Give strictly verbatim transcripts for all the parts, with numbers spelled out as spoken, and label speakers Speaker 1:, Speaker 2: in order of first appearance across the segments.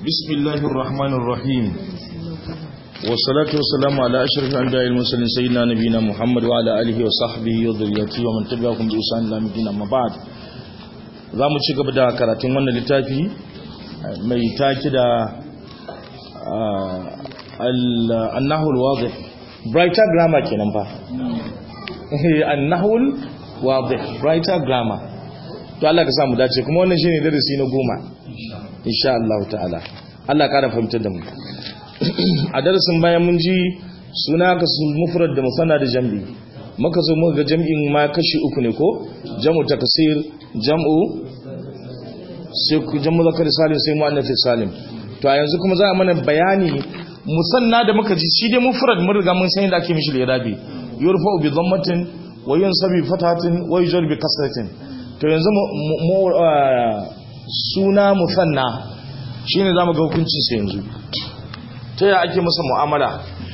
Speaker 1: بسم الله الرحمن الرحيم والصلاة والسلام على أشرف الأنبياء والمرسلين سيدنا نبينا محمد وعلى آله وصحبه وذريته ومن تبعهم بإحسان إلى يوم الدين أما بعد zamu ci gaba da karatun wannan littafi mai taki da an-nahwu al-wadih brighter grammar kenan fa an-nahwu al-wadih brighter grammar to Allah ka samu dace kuma wannan shine darasi na goma insha Allah ta'ala Allah ka da fahimtar da mu a darasin bayan mun ji suna ka sun mufrad da musanna da jam'i muka zo muka ga jam'in ma kashi uku ne ko jam'u taksir jam'u sai ku jam'u zakar salim sai muannath salim to a yanzu kuma za a mana bayani musanna da muka ji shi dai mufrad mun riga mun san yadda ake mishi lirabi yurfa bi dhammatin wa yansabu bi fatatin wa yujr bi kasratin to yanzu mu suna musanna shine zamu ga hukuncin sa yanzu ta ya ake masa mu'amala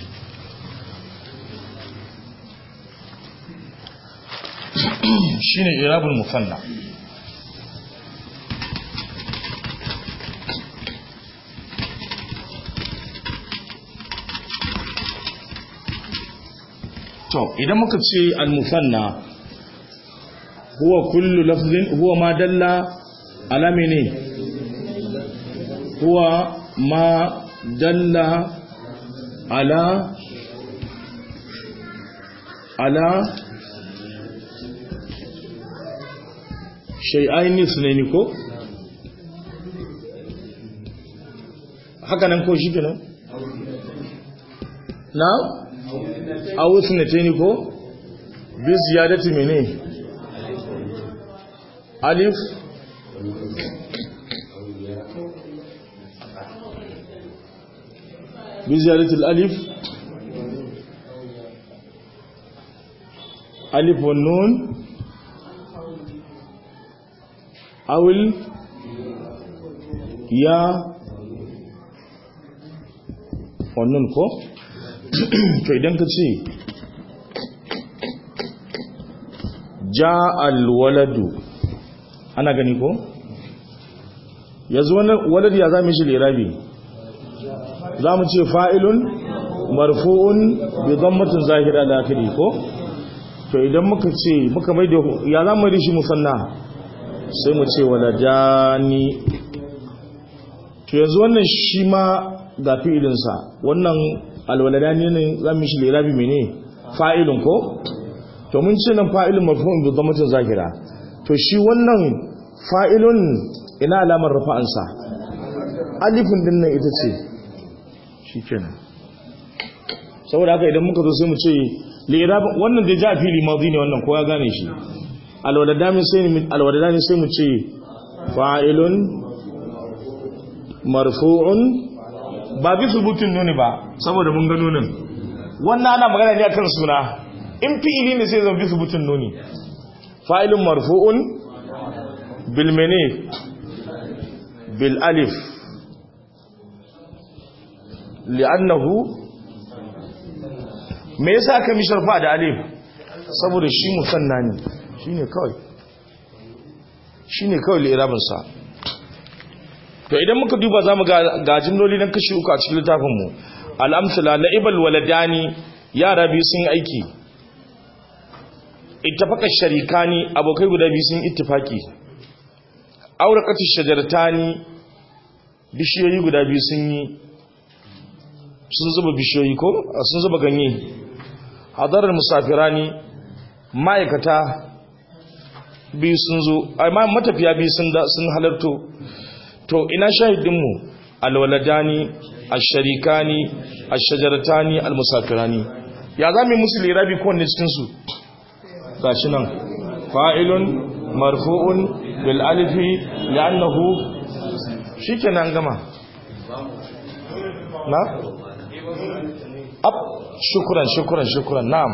Speaker 1: shine irabul musanna to idan muka ce al-musanna huwa kullu lafzin huwa ma dalla ala mene huwa ma dalla ala ala shay'ain ithnaini ko haka nan ko shi kenan na aw ithnataini ko bi ziyadati mene alif بزيادة الألف ألف والنون أو الياء والنون كو كيدان كتشي جاء الولد أنا غني كو يزوان ولد يا زامي شي الإرابي za mu ce fa'ilun marfu'un bi dhammatin zahira ala akhiri ko to idan muka ce muka mai da ya za mu rishi musanna sai mu ce waladani to yanzu wannan shi ma ga fi'ilin sa wannan alwaladani ne za mu shi lirabi mene fa'ilun ko to mun ce nan fa'ilun marfu'un bi dhammatin zahira to shi wannan fa'ilun ina alamar rafa'ansa alifin din nan ita ce shikenan saboda haka idan muka zo sai mu ce li'irab wannan da ja fili madhi ne wannan kowa gane shi alwadadani sai alwadadani sai mu ce fa'ilun marfu'un ba bi subutun nuni ba saboda mun ga nunin wannan ana magana ne akan suna in fi'ili ne sai zan bi subutun nuni fa'ilun marfu'un bil mene bil alif li'annahu me yasa aka misharfa da alif saboda shi musanna ne shine kawai shine kawai li'irabin sa to idan muka duba zamu ga ga jimloli nan kashi uku a cikin littafin mu al-amsala la'ibal waladani yara biyu sun aiki ittafaqa sharikani abokai guda biyu sun ittifaki auraqatish shajaratani bishiyoyi guda biyu sun yi sun zuba bishiyoyi ko sun zuba ganye hadarar musafirani ma'aikata biyu sun zo amma matafiya biyu sun sun halarto to ina shahidinmu alwaladani ash-sharikani ash-shajaratani al-musafirani ya zamu musu lirabi ko ne cikin su gashi nan fa'ilun marfu'un bil alifi li'annahu shikenan gama na ab shukran shukran shukran na'am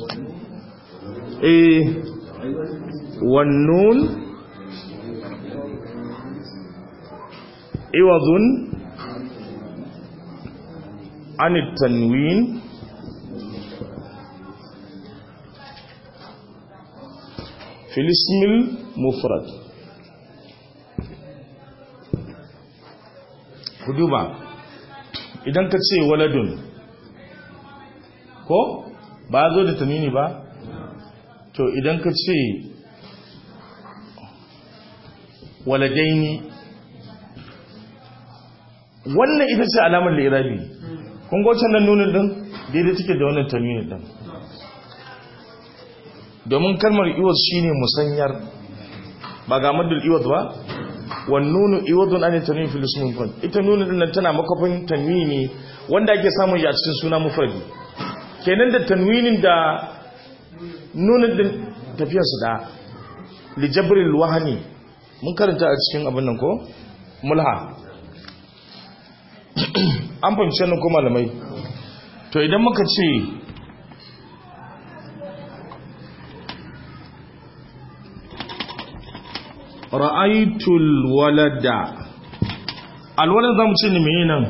Speaker 1: eh wan nun iwadun an at-tanwin fil ism al-mufrad ku duba idan ka ce waladun ko ba zo da tanwini ba to idan ka ce waladaini wannan ita ce alamar lirabi kun ga wancan nunin din daidai take da wannan tanwini din domin kalmar iwaz shine musanyar ba ga maddul iwaz ba wan nunu iwadun an tanwin fil ismi mufrad ita nunin din tana makafin tanwini wanda ake samun ya cikin suna mufradi kenan da tanwinin da nunin din tafiyar su da li jabril wahani mun karanta a cikin abin nan ko mulha an fahimci nan ko malamai to idan muka ce ra'aytul walada alwalad zamu ce ne meye nan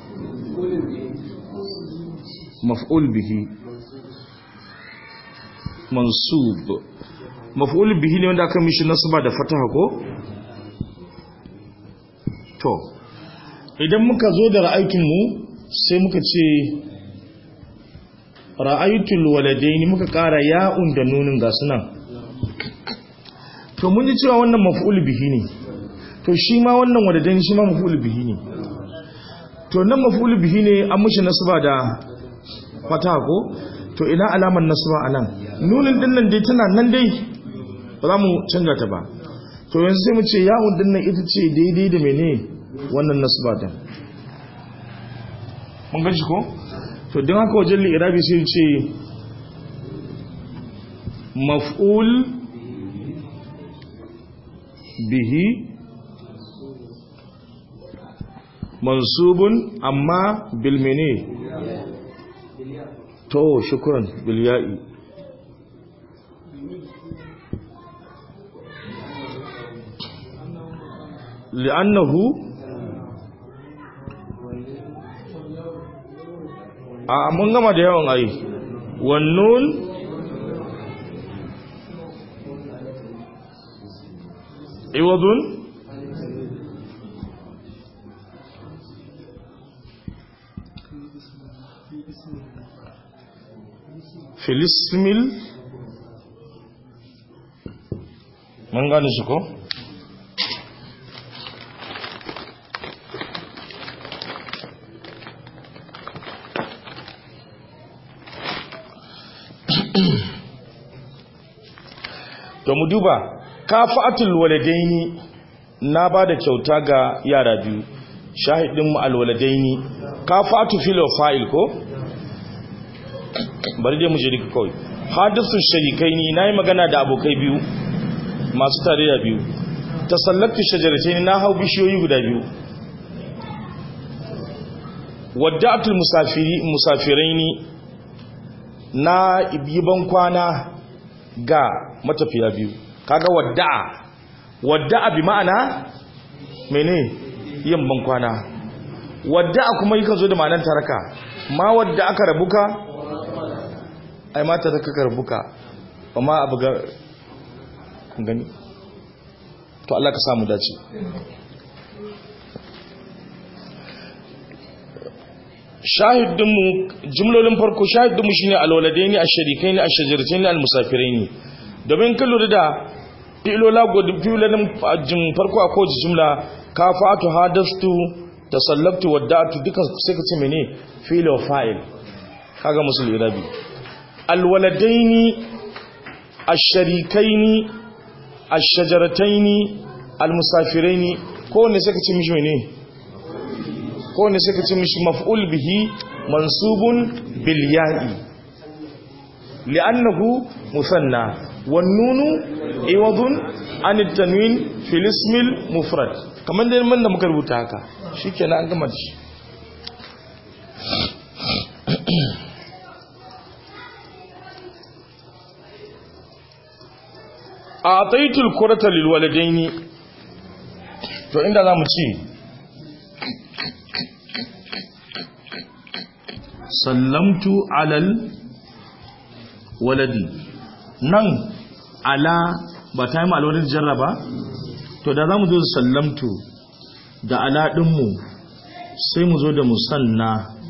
Speaker 1: maf'ul bihi mansub maf'ul bihi ne wanda aka mishi nasaba da fataha ko to idan muka zo da ra'aytun mu sai muka ce ra'aytul waladaini muka kara ya'un da nunin ga sunan to mun ji cewa wannan maf'ul bihi ne to shi ma wannan waladaini shi ma maf'ul bihi ne to nan maf'ul bihi ne an mishi nasaba da fataha ko to ina alamar nasaba anan nunin din nan dai tana nan dai ba za mu canza ta ba to yanzu sai mu ce ya'un din nan ita ce daidai da mene wannan nasaba din mun ga shi ko to don haka wajen li'irabi sai ce maf'ul bihi mansubun amma bil mene to shukran bil ya'i li'annahu a mun gama da yawan ayi wannun iwadun filismil mun gane shi ko to mu duba kafa'atul waladaini na bada kyauta ga yara biyu shahidin mu alwaladaini kafa'atu fil fa'il ko bari dai mu je dika kawai hadithu sharikaini nayi magana da abokai biyu masu tarayya biyu tasallatu shajarataini na hau bishiyoyi guda biyu wadda'atul musafiri musafiraini na ibiban kwana ga matafiya biyu kaga wadda'a wadda'a bi ma'ana mene yin ban kwana wadda'a kuma yakan zo da ma'anar taraka ma wadda aka rabuka ai mata da kaka rabuka amma abu ga kun gani to Allah ka samu dace shahidinmu jumlolin farko shahidinmu shine alwaladaini ash-sharikaini ash-shajarataini al-musafiraini domin kan lura da filola godin filolan jin farko a kowace jumla kafatu hadastu tasallabtu wadda'tu duka sai ka ce mene filo fa'il kaga musul irabi alwaladaini ash-sharikaini ash-shajarataini al-musafiraini ko ne sai ka ce mishi mene ko ne sai ka ce mishi maf'ul bihi mansubun bil ya'i li'annahu musanna wan nunu iwadun an at-tanwin fil ism al-mufrad kaman dai mun da muka rubuta haka shikenan an gama da shi a'taytul kurata lil waladaini to inda zamu ci sallamtu alal waladi nan ala ba ta yi ma alwadin jarraba to da za mu zo sallamtu da ala ɗinmu sai mu zo da musanna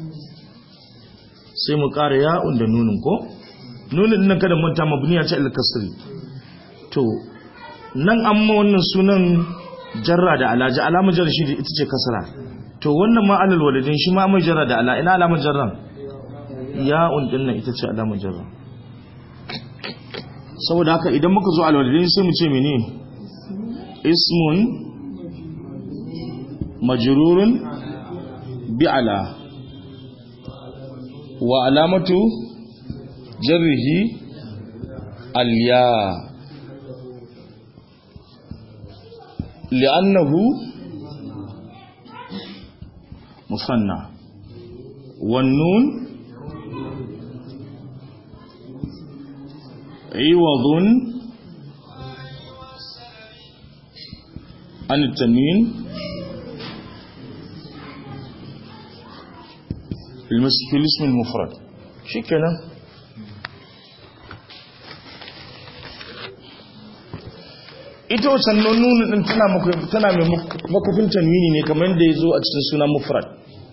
Speaker 1: sai mu ƙara ya'un da nunin ko nunin ɗin kada manta mabniya ce al-kasri to nan amma wannan sunan jarra da ala ja alamar jarra shi ita ce kasra to wannan ma alal walidin shi ma mai jarra da ala ina alamar jarran ya'un din nan ita ce alamar jarra saboda haka idan muka zo al walidin sai mu ce mene ismun majrurun bi ala wa alamatu jarrihi al ya لأنه مثنى والنون عوض عن التنوين في الاسم المفرد شي كلام ita wacan nunu din tana tana mai makufin tanwini ne kamar yadda yazo a cikin sunan mufrad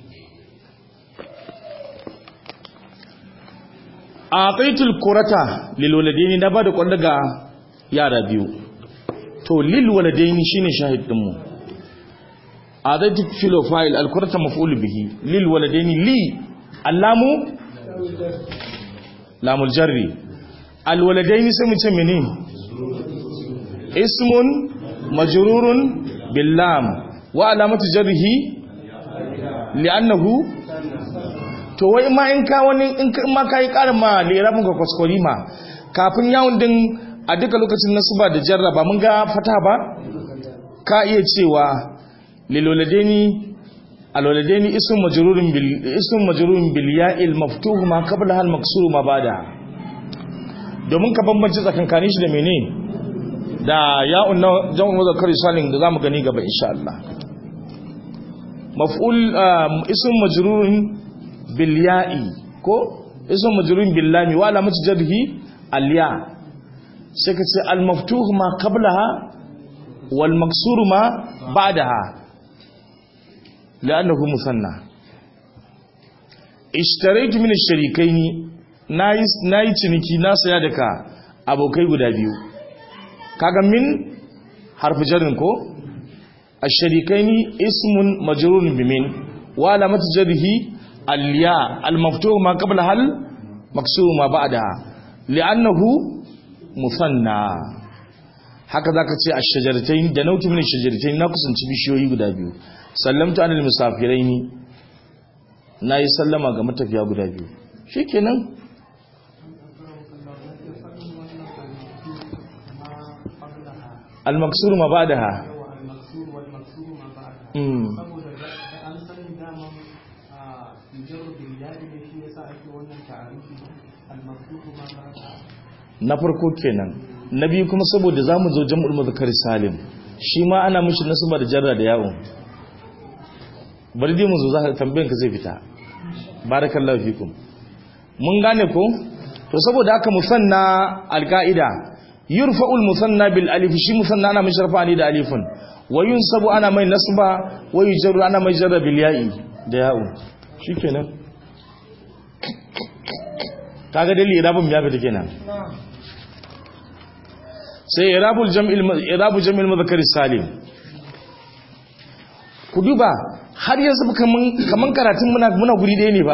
Speaker 1: aqaitul qurata lil waladaini da bada kwalla ga yara biyu to lil waladaini shine shahid din mu aqaitul filo fa'il al qurata maf'ul bihi lil waladaini li allamu lamul jarri al waladaini sai mu ce menene ismun majrurun bil lam wa alamatu jarrihi li'annahu to wai ma in ka wani in ma kai karin ma lirabin ka kwaskwari ma kafin yawon din a duka lokacin nasaba da jarra ba mun ga fata ba ka iya cewa lil waladaini al waladaini ismun majrurun bil ismun majrurun bil ya'il maftuh ma qabla al maksur ma bada domin ka bambance tsakankanin shi da menene da ya'un na jam'u muzakkar salim da zamu gani gaba insha Allah maf'ul ism majrurun bil ya'i ko ism majrurun bil lam wa alamat jarhi al ya sai ka ce al maftuh ma qablaha wal maksur ma ba'daha la'annahu musanna ishtaraitu min ash-sharikaini nayi nayi ciniki na saya daga abokai guda biyu kaga min harfi jarrin ko ash-sharikaini ismun majrurun bimin wa alamat jarhi al-ya al-maftuh ma qabla hal maksur ma ba'da li'annahu musanna haka zaka ce ash-shajaratayn da nautu min ash-shajaratayn na kusanci bishiyoyi guda biyu sallamtu anil musafiraini nayi sallama ga matafiya guda biyu shikenan المكسور ما بعدها
Speaker 2: المكسور والمكسور ما بعدها
Speaker 1: امم
Speaker 2: saboda an sani dama mujarrad billahi ne shi yasa ake wannan ta'arifi al-maksur ma ba'daha
Speaker 1: na farko kenan na biyu kuma saboda zamu zo jam'ul muzakkar salim shi ma ana mishi nasaba da jarra da ya'un bari dai mu zo za ka tambayan ka zai fita barakallahu fikum mun gane ko to saboda haka musanna al-qa'ida yurfa'ul musanna bil alif shi musanna ana mai sharfa ne da alifun wa yunsabu ana mai nasba wa yujru ana mai jarra bil ya'i da ya'u shikenan kaga dalili irabun ya fita kenan sai irabul jam'il irabu jam'il mudhakkar salim ku duba har yanzu kaman kaman karatun muna muna guri ɗaya ne ba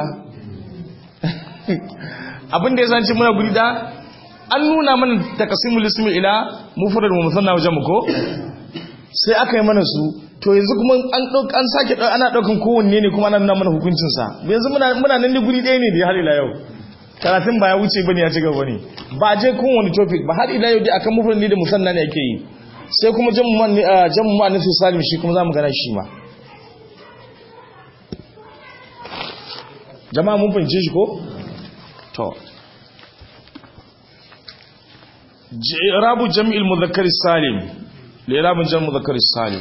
Speaker 1: abin da ya zanci muna guri da an nuna mana takasimul ismi ila mufrad wa musanna wa jam'u ko sai aka yi mana su to yanzu kuma an dauk an sake ana daukan kowanne ne kuma ana nuna mana hukuncin sa yanzu muna muna nan ne guri ɗaya ne da har ila yau karatun ba ya wuce bane ya ci gaba ne ba je kowanne topic ba har ila yau dai akan mufrad ne da musanna ne ake yi sai kuma jam'u man jam'u man nafi salim shi kuma zamu gana shi ma jama'a mun fahimce shi ko to إعراب جمع المذكر السالم لإعراب جمع المذكر السالم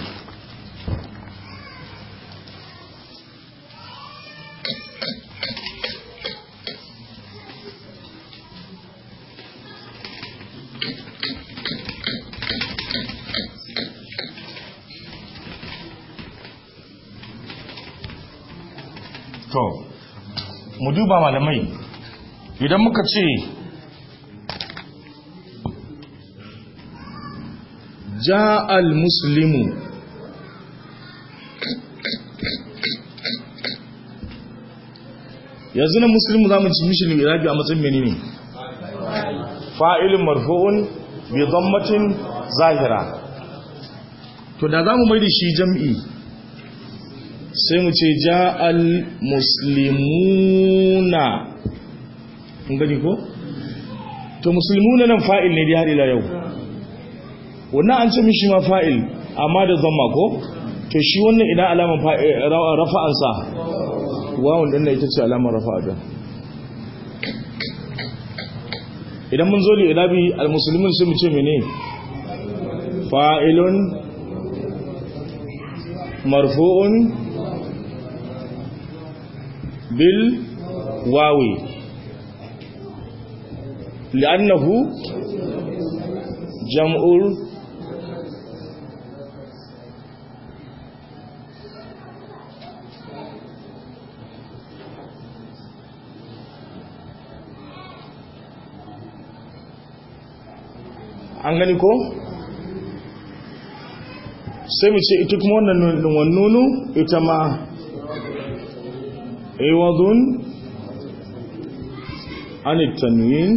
Speaker 1: to mu duba malamai idan muka ce ja'al muslimu yanzu na muslimu za mu ci mishi lirabi a matsayin menene fa'ilun marfu'un bi dhammatin zahira to da za mu mai da shi jam'i sai mu ce ja'al muslimuna gani ko to muslimuna nan fa'il ne dai har ila yau wannan an ce mishi ma fa'il amma da dhamma ko to shi wannan ina alaman rafa'ansa wawon din ita ce alamar rafa'a din idan mun zo li ilabi almuslimin sai mu ce mene fa'ilun marfu'un bil wawi li'annahu jam'ul an gani ko sai mu ce ita kuma wannan wannunu ita ma iwadun anit tanwin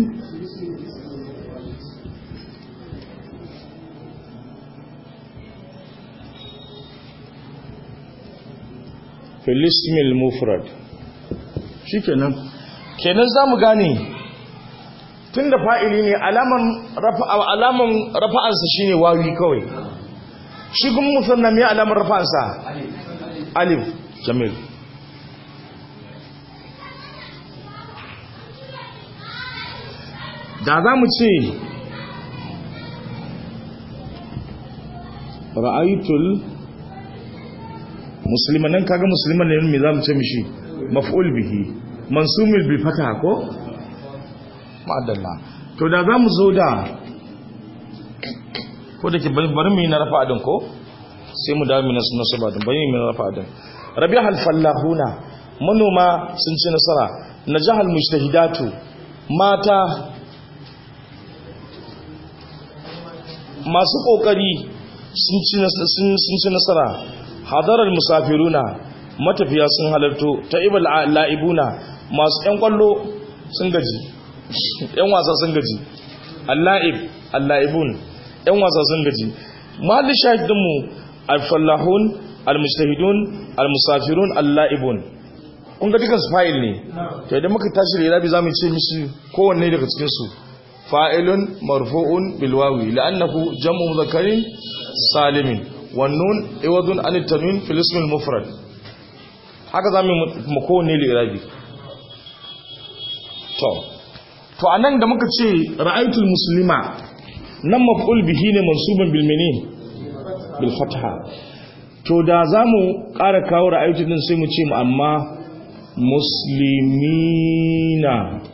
Speaker 1: fil ismil mufrad shikenan kenan zamu gane tunda fa'ili ne alaman rafa'a alaman rafa'ansa shine wawi kawai shi kuma musanna me alaman rafa'ansa alif jamil da zamu ce ra'aytul musliman nan kaga musliman ne me zamu ce mishi maf'ul bihi mansumul bil fatha ko ma'adalla to da za mu zo da ko da ke bari mu yi na rafa adin ko sai mu dami na suna sabadin bari mu yi na rafa adin rabi halfallahuna manoma sun ci nasara na jihar mujtahidatu mata masu kokari sun ci nasara hadarar musafiruna matafiya sun halarto ta ibal la'ibuna masu 'yan kwallo sun gaji yan wasa sun gaji al-la'ib al-la'ibun yan wasa sun gaji mahallin shahidinmu al-fallahun al-mujtahidun al-musafirun al-la'ibun kun ga dukan su fa'il ne to idan muka tashi da irabi zamu ce mishi kowanne daga cikin su fa'ilun marfu'un bil wawi la'annahu jam'u mudhakkarin salimin wan nun iwadun an at-tanwin fil ism al-mufrad haka zamu mu kowanne da irabi to to anan da muka ce ra'aytul muslima nan maf'ul bihi ne mansubun bil mene bil fatha to da zamu ƙara kawo ra'aytul din sai mu ce mu amma muslimina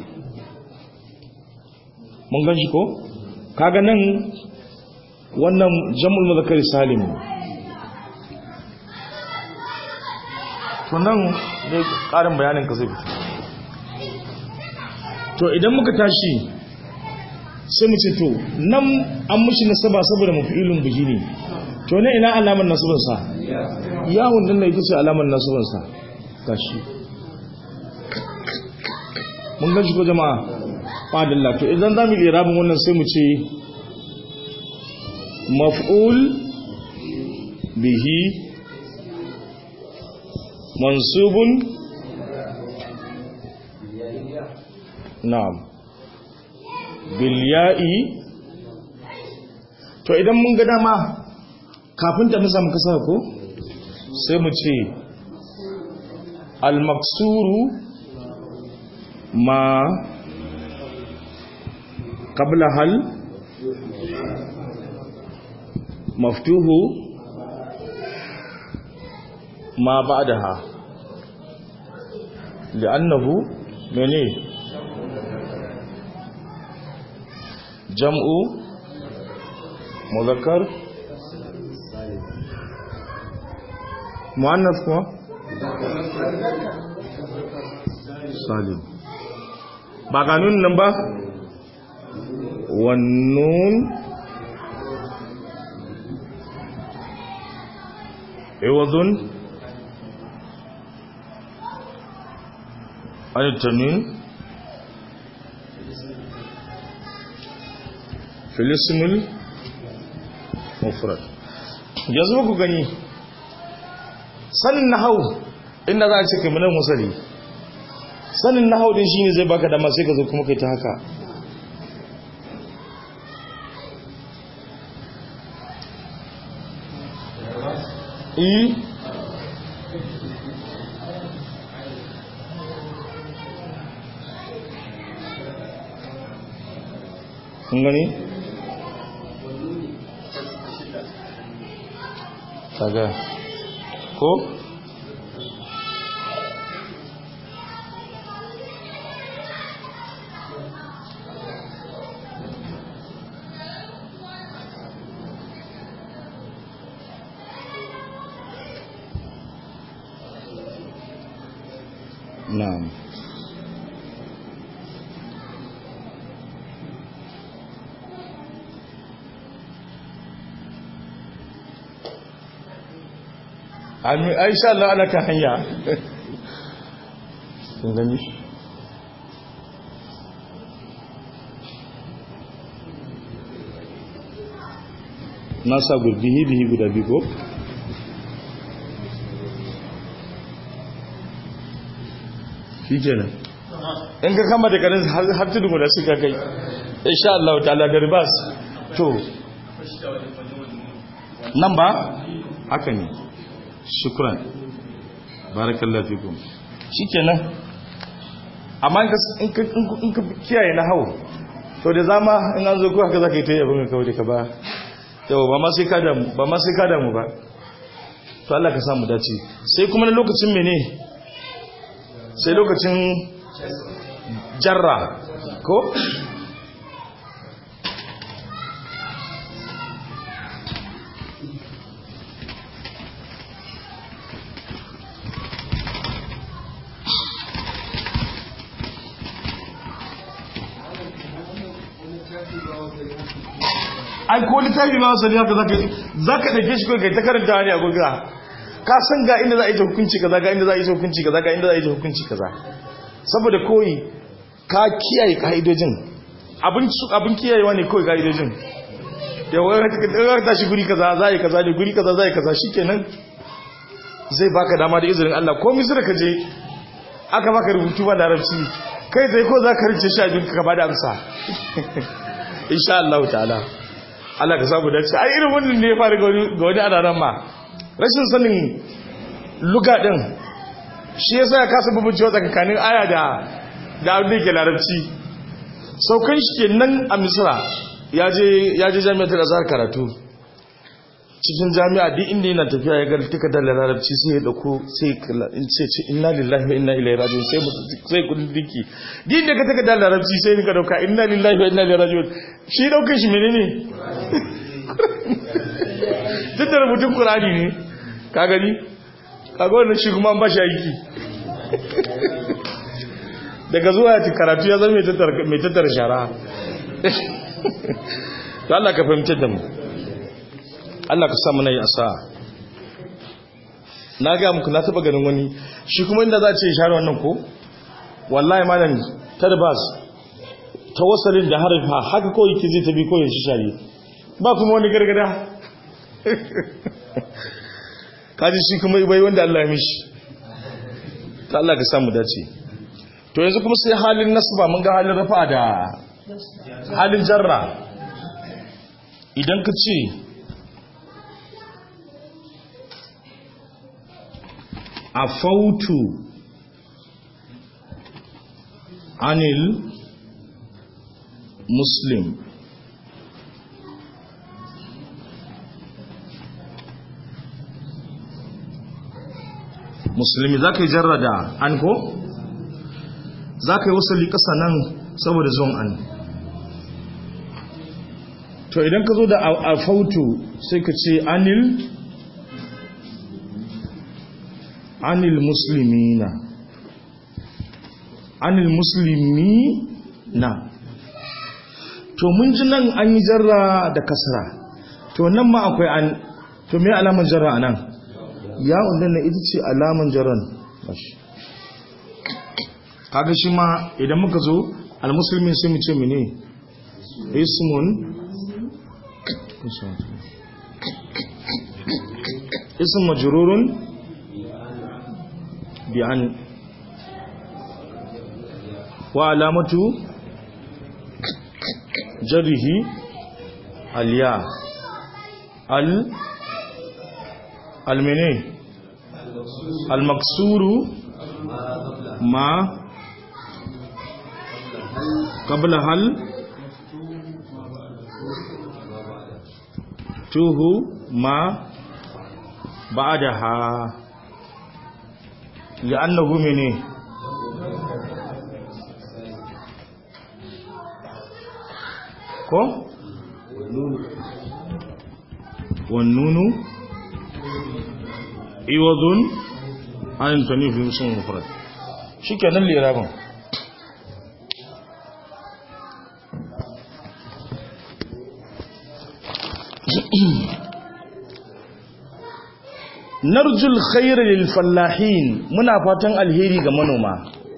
Speaker 1: mun ganshi ko kaga nan wannan jam'ul mudhakkar salim to nan dai ƙarin bayanin ka zai fito to idan muka tashi sai mu ce to nan an mushi nasaba saboda mafi'ilun bihi ne to ne ina alamar nasabin sa yawon din ne yake alamar nasabin sa gashi mun ga shi ko jama'a fadilla to idan zamu yi irabin wannan sai mu ce maf'ul bihi mansubun na'am bil ya'i to idan mun ga dama kafin ta nisa muka saka ko sai mu ce al maksuru ma qabla hal maftuhu ma ba'daha li'annahu mene jam'u muzakkar muannas ko salim ba ga nun nan ba wannan iwadun ayatanin filismul mufrad yanzu ku gani sanin nahau inda za a ce kamilan musali sanin nahau din shine zai baka dama sai ka zo kuma kai ta haka eh kun gani kaga ko na'am amin aisha Allah ana kan hanya kun gani na sa bihi bihi guda biyu ko shi kenan in ka kama da kanin har tudu da suka kai insha Allah ta'ala da ribas to nan ba haka ne shukran barakallahu fikum shikenan amma in ka in ka kiyaye na hawo to da zama in an zo ko haka zaka yi ta yabon ka kawai ka ba yau ba ma sai ka damu ba ma sai ka damu ba to Allah ka samu dace sai kuma na lokacin mene sai lokacin jarra ko ai ko littafi ma wasali haka zaka zaka dake shi kai ta karanta ne a gurgura ka san ga inda za a yi hukunci kaza ga inda za a yi hukunci kaza ga inda za a yi hukunci kaza saboda koyi ka kiyaye kaidojin abin abin kiyayewa ne koyi kaidojin yawa ka ta shi guri kaza za yi kaza ne guri kaza za yi kaza shikenan zai baka dama da izinin Allah ko misira ka je aka baka rubutu ba da larabci kai sai ko za ka rice shi a jinka ka bada amsa insha Allah ta'ala Allah ka samu dace ai irin wannan ne ya fara ga wani adaran ma rashin sanin luga din shi yasa ya kasa bubucewa tsakanin aya da da abin da yake larabci saukan shi kenan a Misra ya je ya je jami'atul Azhar karatu cikin jami'a duk inda yana tafiya ya ga takardar larabci sai ya dauko sai in ce ce inna lillahi wa inna ilaihi raji'un sai sai kudin diki duk inda ka takardar larabci sai ka dauka inna lillahi wa inna ilaihi raji'un shi dauke shi menene duk da rubutun Qur'ani ne ka gani kaga wannan shi kuma an ba shi aiki daga zuwa ya karatu ya zama mai tattara mai tattara shara to Allah ka fahimtar da mu Allah ka sa mu nayi asa na ga muku na taba ganin wani shi kuma inda za a ce share wannan ko wallahi malam tarbas tawassalin da harfa haka ko yake zai tabi ko ya shi share ba kuma wani gargada kaji shi kuma ibai wanda Allah ya mishi ta Allah ka sa mu dace to yanzu kuma sai halin nasba mun ga halin rafa da halin jarra idan ka ce afautu anil muslim musulmi za ka yi jarra da an ko za ka yi wasali ƙasa nan saboda zuwan an to idan ka zo da afautu sai ka ce anil anil muslimina anil muslimina to mun ji nan an yi jarra da kasra to nan ma akwai an to me alaman jarra anan ya undin na ita ce alaman jarran kaga shi ma idan muka zo almuslimin sai mu ce mene ismun ism majrurun bi an wa alamatu jarrihi alya al almene almaksuru ma qabla hal tuhu ma ba'daha li'annahu mene ko wan nunu iwadun an tanif musun mufrad shikenan lirabin narjul khair lil fallahin muna fatan alheri ga manoma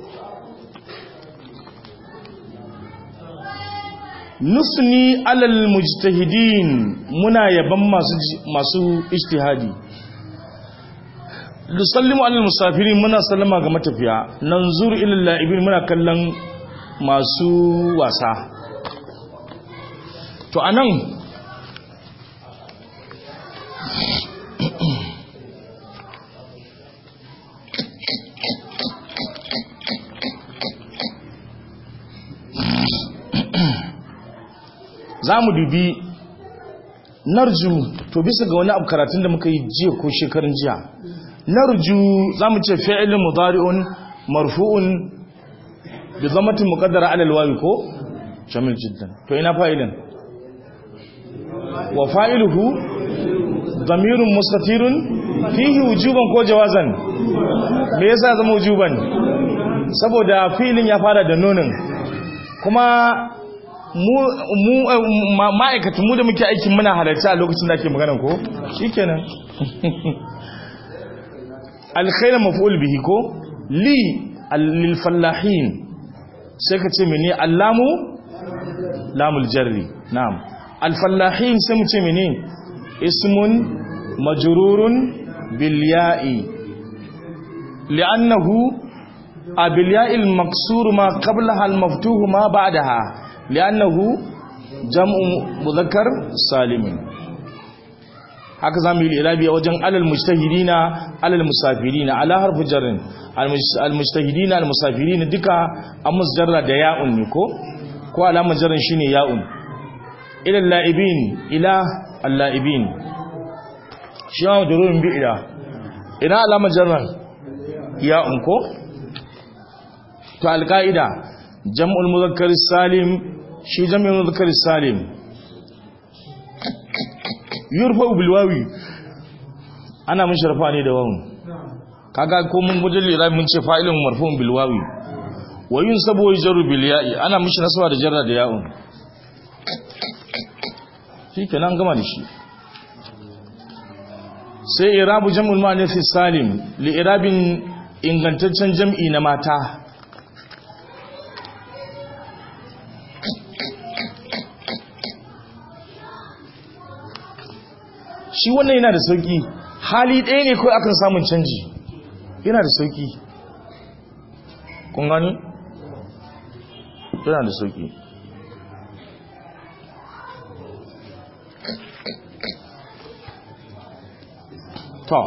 Speaker 1: nusni alal mujtahidin muna yaban masu masu ijtihadi lusallimu alal musafirin muna sallama ga matafiya nanzur ilal la'ibin muna kallon masu wasa to anan za mu dubi narju to bisa ga wani abu karatun da muka yi jiya ko shekarun jiya narju za mu ce fi'ilin mudari'un marfu'un bi zamatin muqaddara ala alwawi ko jamil jiddan to ina fa'ilin wa fa'iluhu damirun mustatirun fihi wujuban ko jawazan me yasa zama wujuban saboda fi'ilin ya fara da nunin kuma mu ma'aikatan mu da muke aikin muna halarci a lokacin da ake magana ko shikenan alkhairu maf'ul bihi ko li lil fallahin sai ka ce mene allamu lamul jarri na'am al fallahin sai mu ce mene ismun majrurun bil ya'i li'annahu abil ya'il maksur ma qablaha al maftuh ma ba'daha li'annahu jam'u mudhakkar salimin haka zamu yi irabi wajen alal mujtahidina alal musafirina ala harfu jarrin al mujtahidina al musafirina duka an musjarra da ya'un ne ko ko alama jarrin shine ya'un ila la'ibin ila al la'ibin shi ma durun bi ila ina alama jarran ya'un ko to al qaida jam'ul mudhakkar salim shi jam'ul mudhakkar salim yurfa'u bil wawi ana mun sharfa ne da wawun kaga ko mun gudun lirabi mun ce fa'ilun marfu'un bil wawi wa yunsabu wa yajru bil ya'i ana mushi nasaba da jarra da ya'un shikenan gama da shi sai irabu jam'ul muannath salim li irabin ingantaccen jam'i na mata shi wannan yana da sauki hali ɗaya ne kawai akan samun canji yana da sauki kun gani yana da sauki to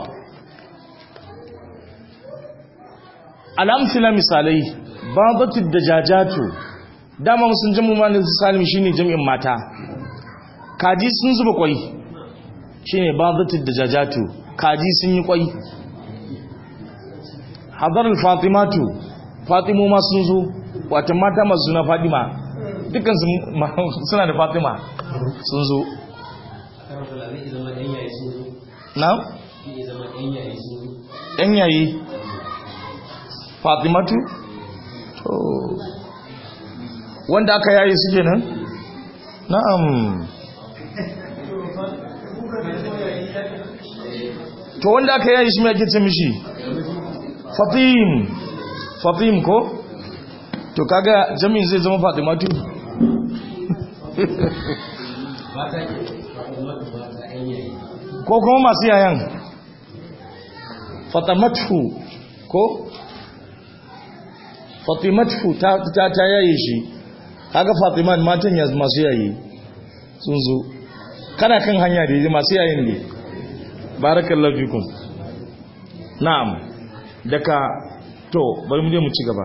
Speaker 1: al'amsila misalai babatu da jajatu dama musun jamu ma ne salim shine jami'in mata kaji sun zuba kwai shine badatid dajajatu kaji sun yi kwai hadarul fatimatu fatimu ma sun zo wata mata masu suna fatima dukkan suna da fatima sun zo na ɗan yayi fatimatu to wanda aka yayi su kenan na'am to wanda aka yayi shi mai ake ce mishi fatim fatim ko to kaga jami'in zai zama fatimatu ko kuma masu yayan fatimatu ko fatimatu ta ta, ta yayi shi kaga fatiman matan ya masu yayi sun zo kana kan hanya da masu yayin ne barakallahu fikum na'am daga to bari mu je mu ci gaba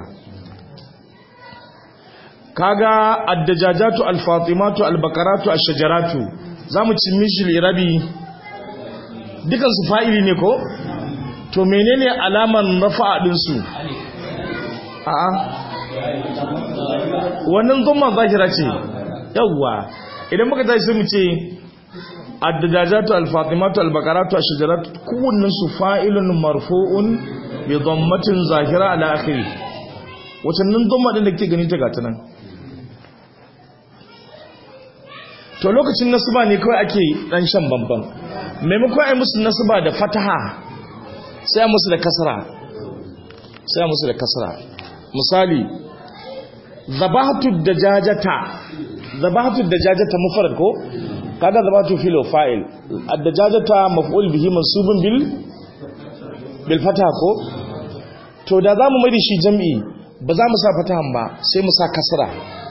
Speaker 1: kaga ad-dajajatu al-fatimatu al-bakaratu ash-shajaratu zamu ci mishi lirabi dukan su fa'ili ne ko to menene alaman rafa'a din su a'a wannan dhamma zahira ce yawa idan muka tashi sai mu ce ad-dajajatu al-fatimatu al-bakaratu ash-shajaratu kullun su fa'ilun marfu'un bi dhammatin zahira ala akhiri wacannan dhamma din da kike gani ta gata nan to lokacin nasba ne kawai ake dan shan bamban maimakon ai musu nasba da fataha sai ai musu da kasra sai ai musu da kasra misali zabahatu dajajata zabahatu dajajata mufrad ko kaga zabahatu fil fa'il ad-dajajata maf'ul bihi mansubun bil bil fataha ko to da zamu mai da shi jam'i ba za mu sa fatahan ba sai mu sa kasra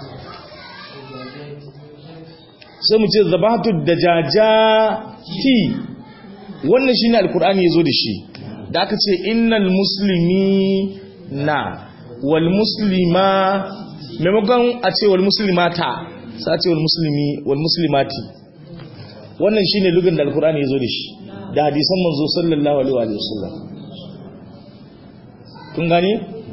Speaker 1: sai mu ce zabahatu dajajati wannan shine alqur'ani yazo da shi da aka ce innal muslimina wal muslima maimakon a ce wal muslimata sai a ce wal muslimi wal muslimati wannan shine lugan da alqur'ani yazo da shi da hadisan manzo sallallahu alaihi wa sallam kun gane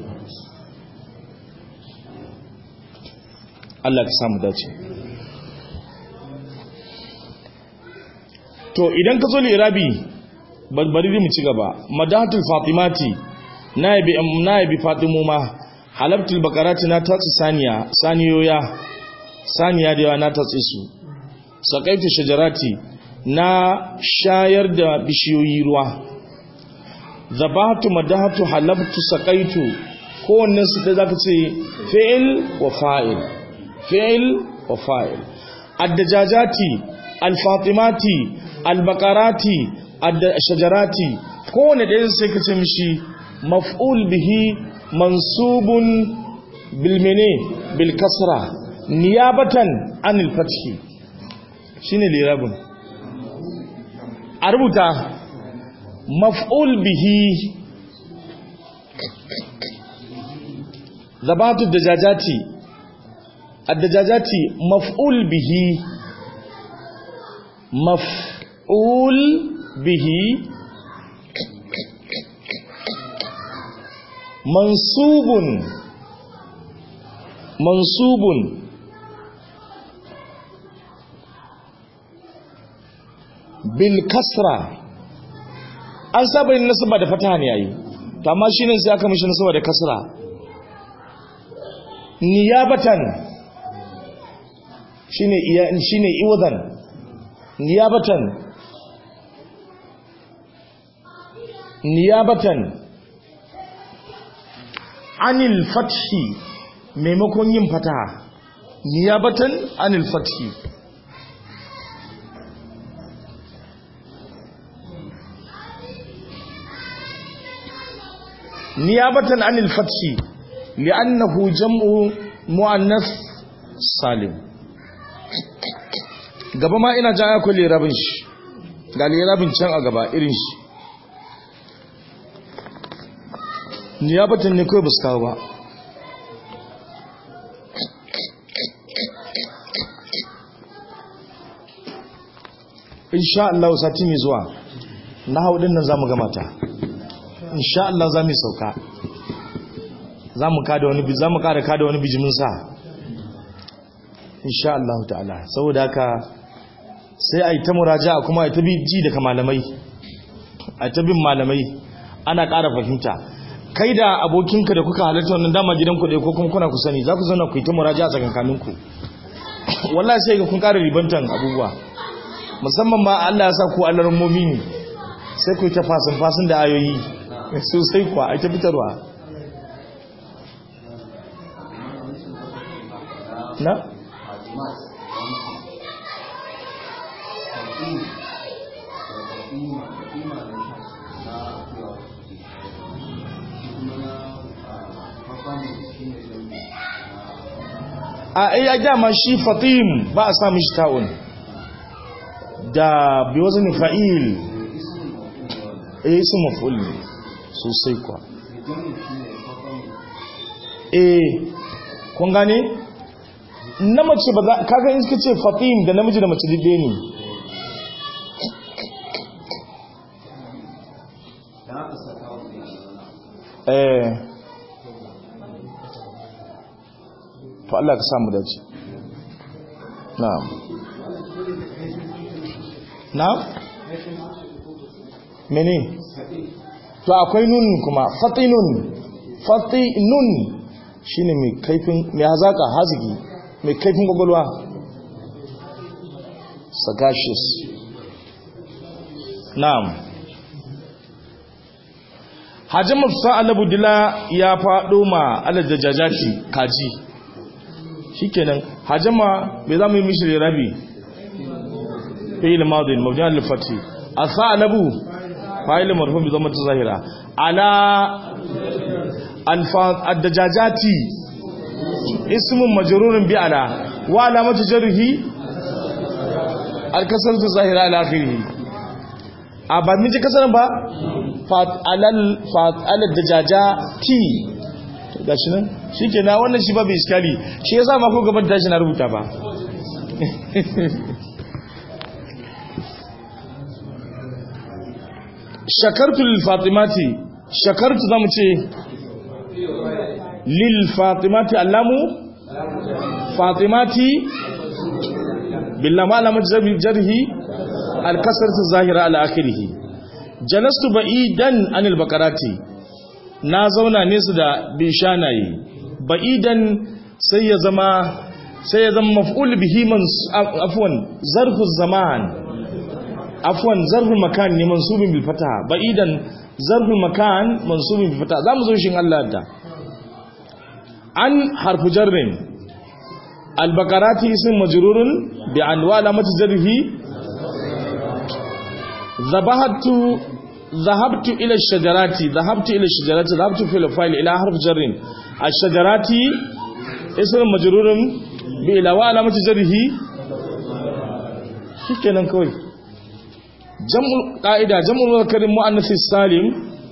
Speaker 1: Allah ka samu dace to idan ka zo lirabi bari mu ci gaba madahatul fatimati naibi naibi fatimuma halabtul bakarati na tatsi saniya saniyoya saniya da yawa na tatsi su sakaitu shajarati na shayar da bishiyoyi ruwa zabatu madahatu halabtu sakaitu kowannen su da zaka ce fi'il wa fa'il fi'il wa fa'il ad-dajajati al-fatimati al-bakarati ad-shajarati kowanne da sai ka ce mishi maf'ul bihi mansubun bil mene bil kasra niyabatan anil fathi shine lirabun a rubuta maf'ul bihi zabatu dajajati ad-dajajati maf'ul bihi maf'ul bihi mansubun mansubun bil kasra an saba yin nasaba da fataha ne yayi to amma shine sai aka mishi nasaba da kasra niyabatan shine iya shine iwadan niyabatan niyabatan anil fathi maimakon yin fataha niyabatan anil fathi niyabatan anil fathi li'annahu jam'u muannath salim gaba ma ina jan akwai lirabin shi ga lirabin can a gaba irin shi niyabatan ne kawai ba su kawo ba insha Allah sati mai zuwa na haudin nan za mu gamata insha Allah za mu sauka za mu kada wani za mu kada kada wani bijimin sa insha Allah ta'ala saboda haka sai ai ta muraja'a kuma ai ta biji daga malamai a ta bin malamai ana ƙara fahimta kai da abokinka da kuka halarta wannan dama gidanku ɗaya ko kuma kuna ku sani za ku zauna ku yi ta muraja a tsakankaninku wallahi sai ga kun ƙara ribantan abubuwa musamman ma Allah ya sa ku alarmomi ne sai ku yi ta fasin fasin da ayoyi sosai kuwa a ta fitarwa na? a iya dama shi fatim ba a sami shi ta'un da bi wazani fa'il eh su maf'ul sosai kwa eh kun gane na mace ba za kaga in suka ce fatim da namiji da mace dide ne eh to Allah ka samu dace na'am na'am mene to akwai nun kuma fatinun fatinun shine mai kaifin mai hazaka haziki mai kaifin gogolwa sagacious na'am hajjama sa'alabu dila ya fado ma alajajajati kaji shikenan hajjama bai zamu yi mishi rabi fi'il madin mabni al-fathi as-sa'alabu fa'il marfu bi dhammati zahira ala al-dajajati ismun majrurun bi ala wa alamatu jarhi al-kasratu zahira ala akhirih a ba miji kasaran ba fa'alal fa'alad dajajati gashi nan shikenan wannan shi ba bai iskali shi yasa ma ko gaban tashi na rubuta ba shakartu lil fatimati shakartu zamu ce lil fatimati allamu fatimati billahi malamat jarhi al kasratu zahira ala akhirih jalastu ba'idan anil baqarati na zauna nesa da bishanaye ba'idan sai ya zama sai ya zama maf'ul bihi man afwan zarfu zaman afwan zarfu makan ne mansubin bil fataha ba'idan zarfu makan mansubin bil fataha zamu zo shin Allah da an harfu jarrin al baqarati ism majrurun bi an wa alamati jarhi zabahatu ذهبت إلى الشجرات ذهبت إلى الشجرات ذهبت في الفاعل إلى حرف جر الشجرات اسم مجرور بإلى وعلامة جره شكرا كوي جمع قاعدة جمع المذكر المؤنث السالم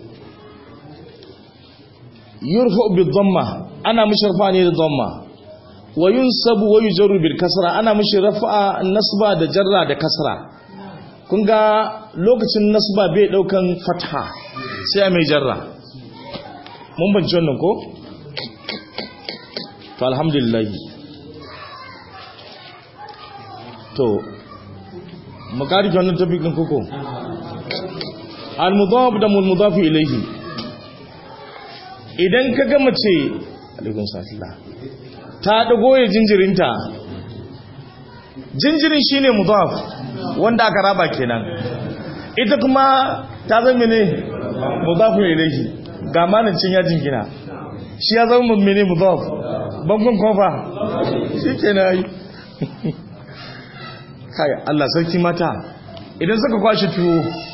Speaker 1: يرفع بالضمة أنا مش رفعني بالضمة وينصب ويجر بالكسرة أنا مش رفع النصب ده جر ده كسرة kun ga lokacin nasba bai daukan fatha sai mai jarra mun bance wannan ko to alhamdulillah to makari wannan tafikin koko al mudaf da mul mudaf ilayhi idan ka ga mace alaikum salam ta dago ya jinjirinta jinjirin shine mudaf wanda aka raba kenan ita kuma ta zama ne mudafu ilayhi ga malancin ya jingina shi ya zama mene mudaf bangon kofa shikenan yi kai Allah sarki mata idan suka kwashi tuwo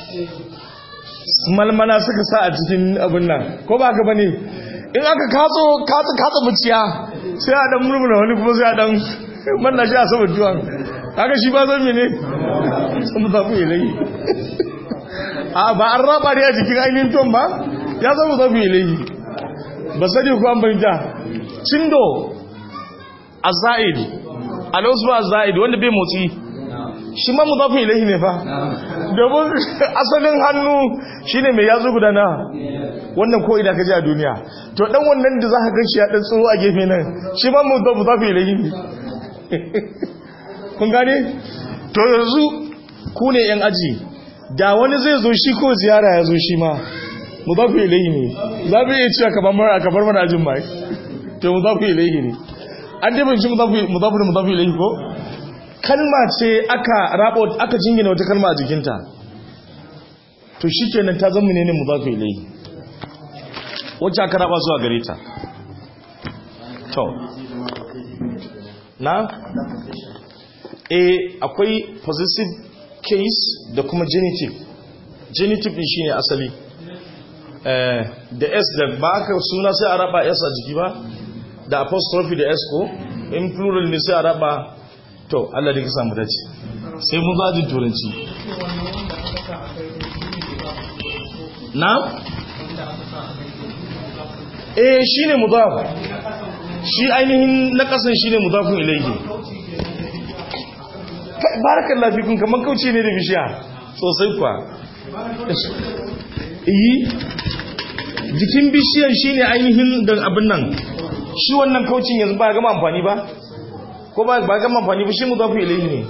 Speaker 1: malmala suka sa a cikin abin nan ko ba ka bane in aka katso katso katso muciya sai a dan murmura wani kuma sai a dan manna shi a saboda tuwon kaga shi ba zan mene sun zafi ilayi a ba an raba ne a jikin ainihin ton ba ya zama zafi ilayi ba sani ku an banta cindo a za'id alausu a za'id wanda bai motsi shi ma mu zafi ilayi ne fa domin asalin hannu shi ne mai yazo gudana wannan ko idan ka ji a duniya to dan wannan da za ka gan shi ya dan tsoro a gefe nan shi ma mu zafi ilayi ne kun gane to yanzu ku ne yan aji da wani zai zo shi ko ziyara ya zo shi ma mudafu ilayhi ne za mu iya cewa kamar mara kamar mana ajin mai to mudafu ilayhi ne an dai bin shi mudafu mudafu da mudafu ilayhi ko kalma ce aka rabo aka jingina wata kalma a jikinta to shikenan ta zama ne mudafu ilayhi wacce aka raba zuwa gare ta to na eh akwai possessive case da kuma genitive genitive din shine asali eh da s da ba ka suna sai a raba s a jiki ba da apostrophe da s ko in plural ne sai a raba to Allah da ka samu dace sai mun zaji turanci na eh shine mudaf shi ainihin na kasan shine mudafun ilayhi barakallahu fikum kaman kauce ne da bishiya sosai kwa yi jikin bishiyan shine ainihin da abin nan shi wannan kaucin yanzu ba gama amfani ba ko ba ba gama amfani ba shi mudafu ilayhi ne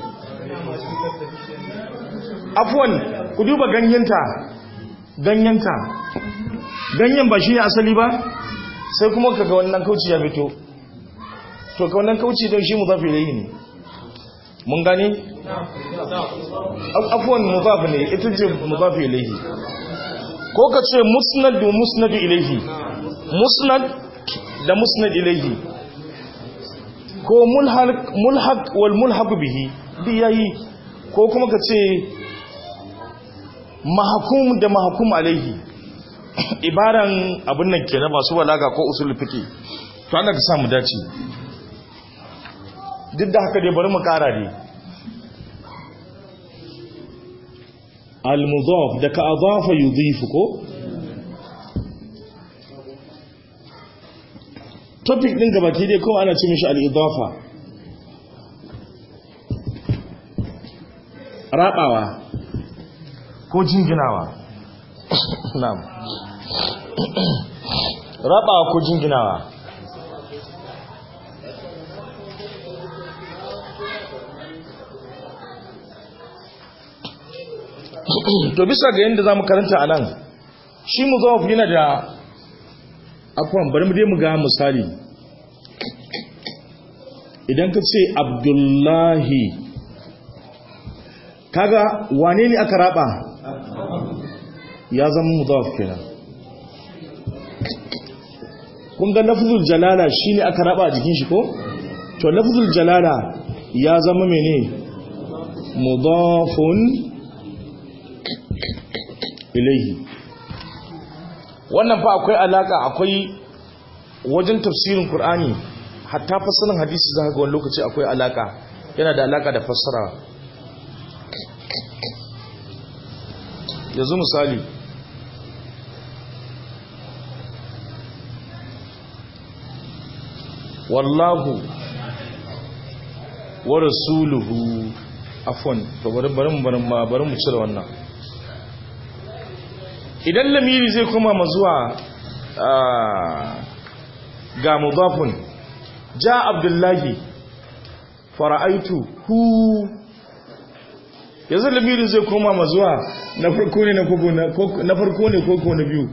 Speaker 1: afwan ku duba ganyenta ganyenta ganyen ba shine asali ba sai kuma kaga wannan kauci ya fito to ka wannan kauci don shi mudafu ilayhi ne mun gani afwan mudaf ne ita ce mudaf ilayhi ko ka ce musnad da musnad ilayhi musnad da musnad ilayhi ko mulhaq mulhaq wal mulhaq bihi biyayi ko kuma ka ce mahkum da mahkum alayhi ibaran abin nan kenan masu balaga ko usul fiqi to Allah ka sa mu dace duk da haka dai bari mu kara ne al-mudaf da ka adafa yudhifu ko topic din gabaki dai kuma ana ce mishi al-idafa rabawa ko jinginawa na'am rabawa ko jinginawa to bisa ga yadda za mu karanta a nan shi mudaf yana da akwai bari mu dai mu ga misali idan ka ce abdullahi kaga wane ne aka raba ya zama mudaf kenan kun ga lafzul jalala shine aka raba a jikin shi ko to lafzul jalala ya zama mene mudafun ilaihi wannan fa akwai alaka akwai wajen tafsirin Qur'ani hatta fassarar hadisi zaka ga wani lokaci akwai alaka yana da alaka da fassara yanzu misali wallahu wa rasuluhu afwan to bari bari mu bari mu cire wannan idan lamiri zai koma mazuwa ga mudafun ja abdullahi fara'aitu hu yanzu lamiri zai koma mazuwa na farko ne na farko ne ko na biyu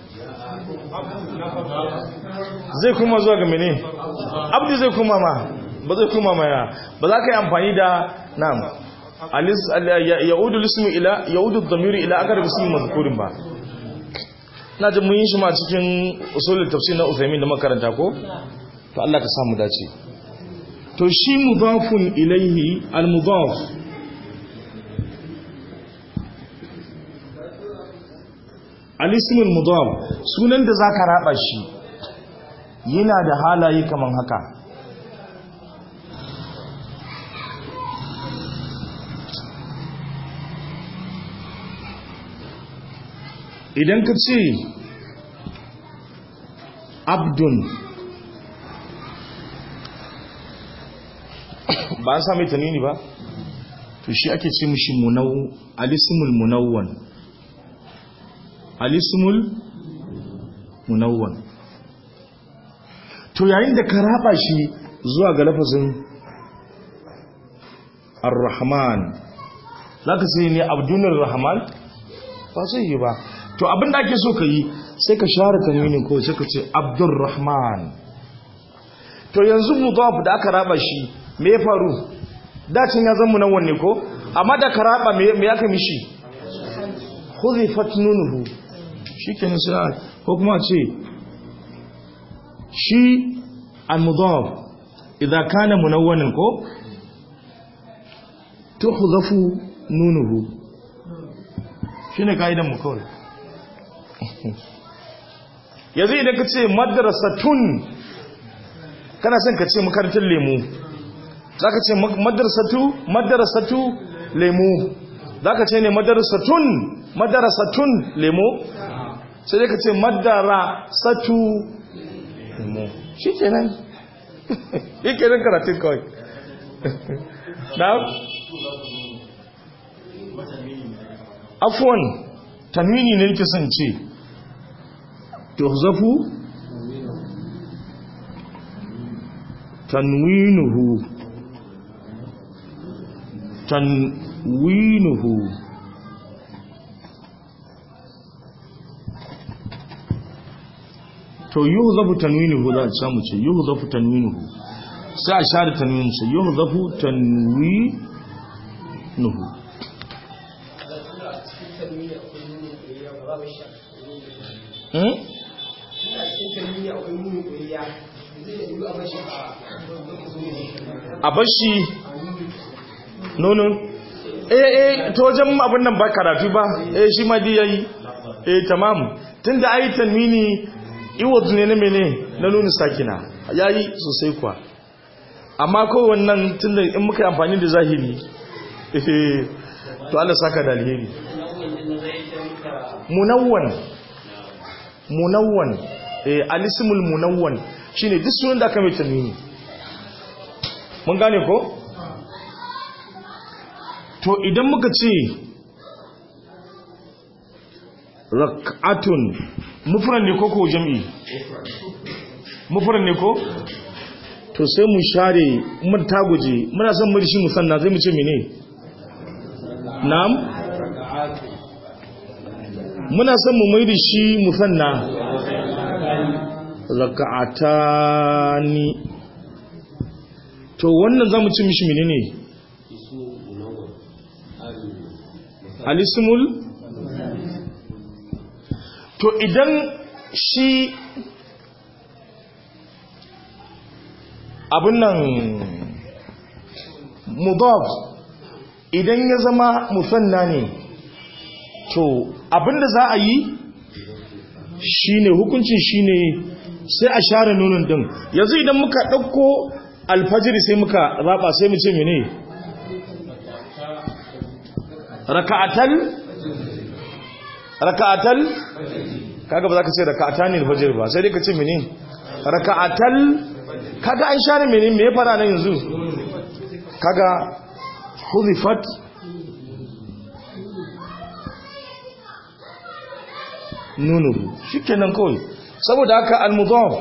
Speaker 1: zai koma zuwa ga mene abdu zai koma ma ba zai koma ma ya ba za ka yi amfani da nam yaudu lismu ila yaudu dhamiru ila akar bismi mazkurin ba na jin mun yi shi ma cikin usulul tafsir na Uthaymin da makaranta ko to Allah ka samu dace to shi mudafun ilayhi al-mudaf al-ism al-mudaf sunan da zaka raba shi yana da halaye kaman haka idan ka ce abdun ba an sami tanini ba to shi ake ce mishi munau alismul munawwan alismul munawwan to yayin da ka raba shi zuwa ga lafazin ar-rahman zaka ce ne abdunur rahman ba sai yi ba to abinda ake so ka yi sai ka share tanwinin ko sai ka ce abdurrahman to yanzu mudaf da aka raba shi me ya faru dacin ya zama nan wanne ko amma da ka raba me me aka mishi khudhifat nunuhu shikenan sai ko kuma ce shi al-mudaf idza kana munawwanan ko tuhzafu nunuhu shine kaidan mu kawai yanzu idan ka ce madrasatun kana son ka ce makarantar lemu zaka ce madrasatu madrasatu lemu zaka ce ne madrasatun madrasatun lemu sai dai ka ce madrasatu lemu shikenan shikenan karatun kawai na'am afwan tanwini ne nake son ce tuhzafu tanwinuhu tanwinuhu to yuhzafu tanwinuhu za a samu ce yuhzafu tanwinuhu sai a share tanwininsa yuhzafu tanwinuhu hmm? a bashi nonon eh eh to wajen abin nan ba karatu ba eh shi ma dai yayi eh tamam tunda ayi tanwini iwad ne na mene na nunu sakina yayi sosai kuwa amma ko wannan tunda in muka amfani da zahiri eh to Allah saka da alheri munawwan munawwan eh alismul munawwan shine duk sunan da aka mai tanwini mun gane ko to idan muka ce rak'atun mufrad ne ko ko jam'i mufrad ne ko to sai mu share mun taguje muna son mu shi musanna zai mu ce mene na'am muna son mu mai da shi musanna rak'atani to wannan zamu ci mishi menene alismul to idan shi abun nan mudaf idan ya zama musanna ne to abinda za a yi shine hukuncin shine sai a share nunin din yanzu idan muka dauko alfajiri sai muka raba sai mu ce mene raka'atal raka'atal kaga ba za ka ce raka'atani alfajir ba sai dai ka ce mene raka'atal kaga an share mene me ya fara nan yanzu kaga hudifat nunuhu shikenan kawai saboda haka al-mudaf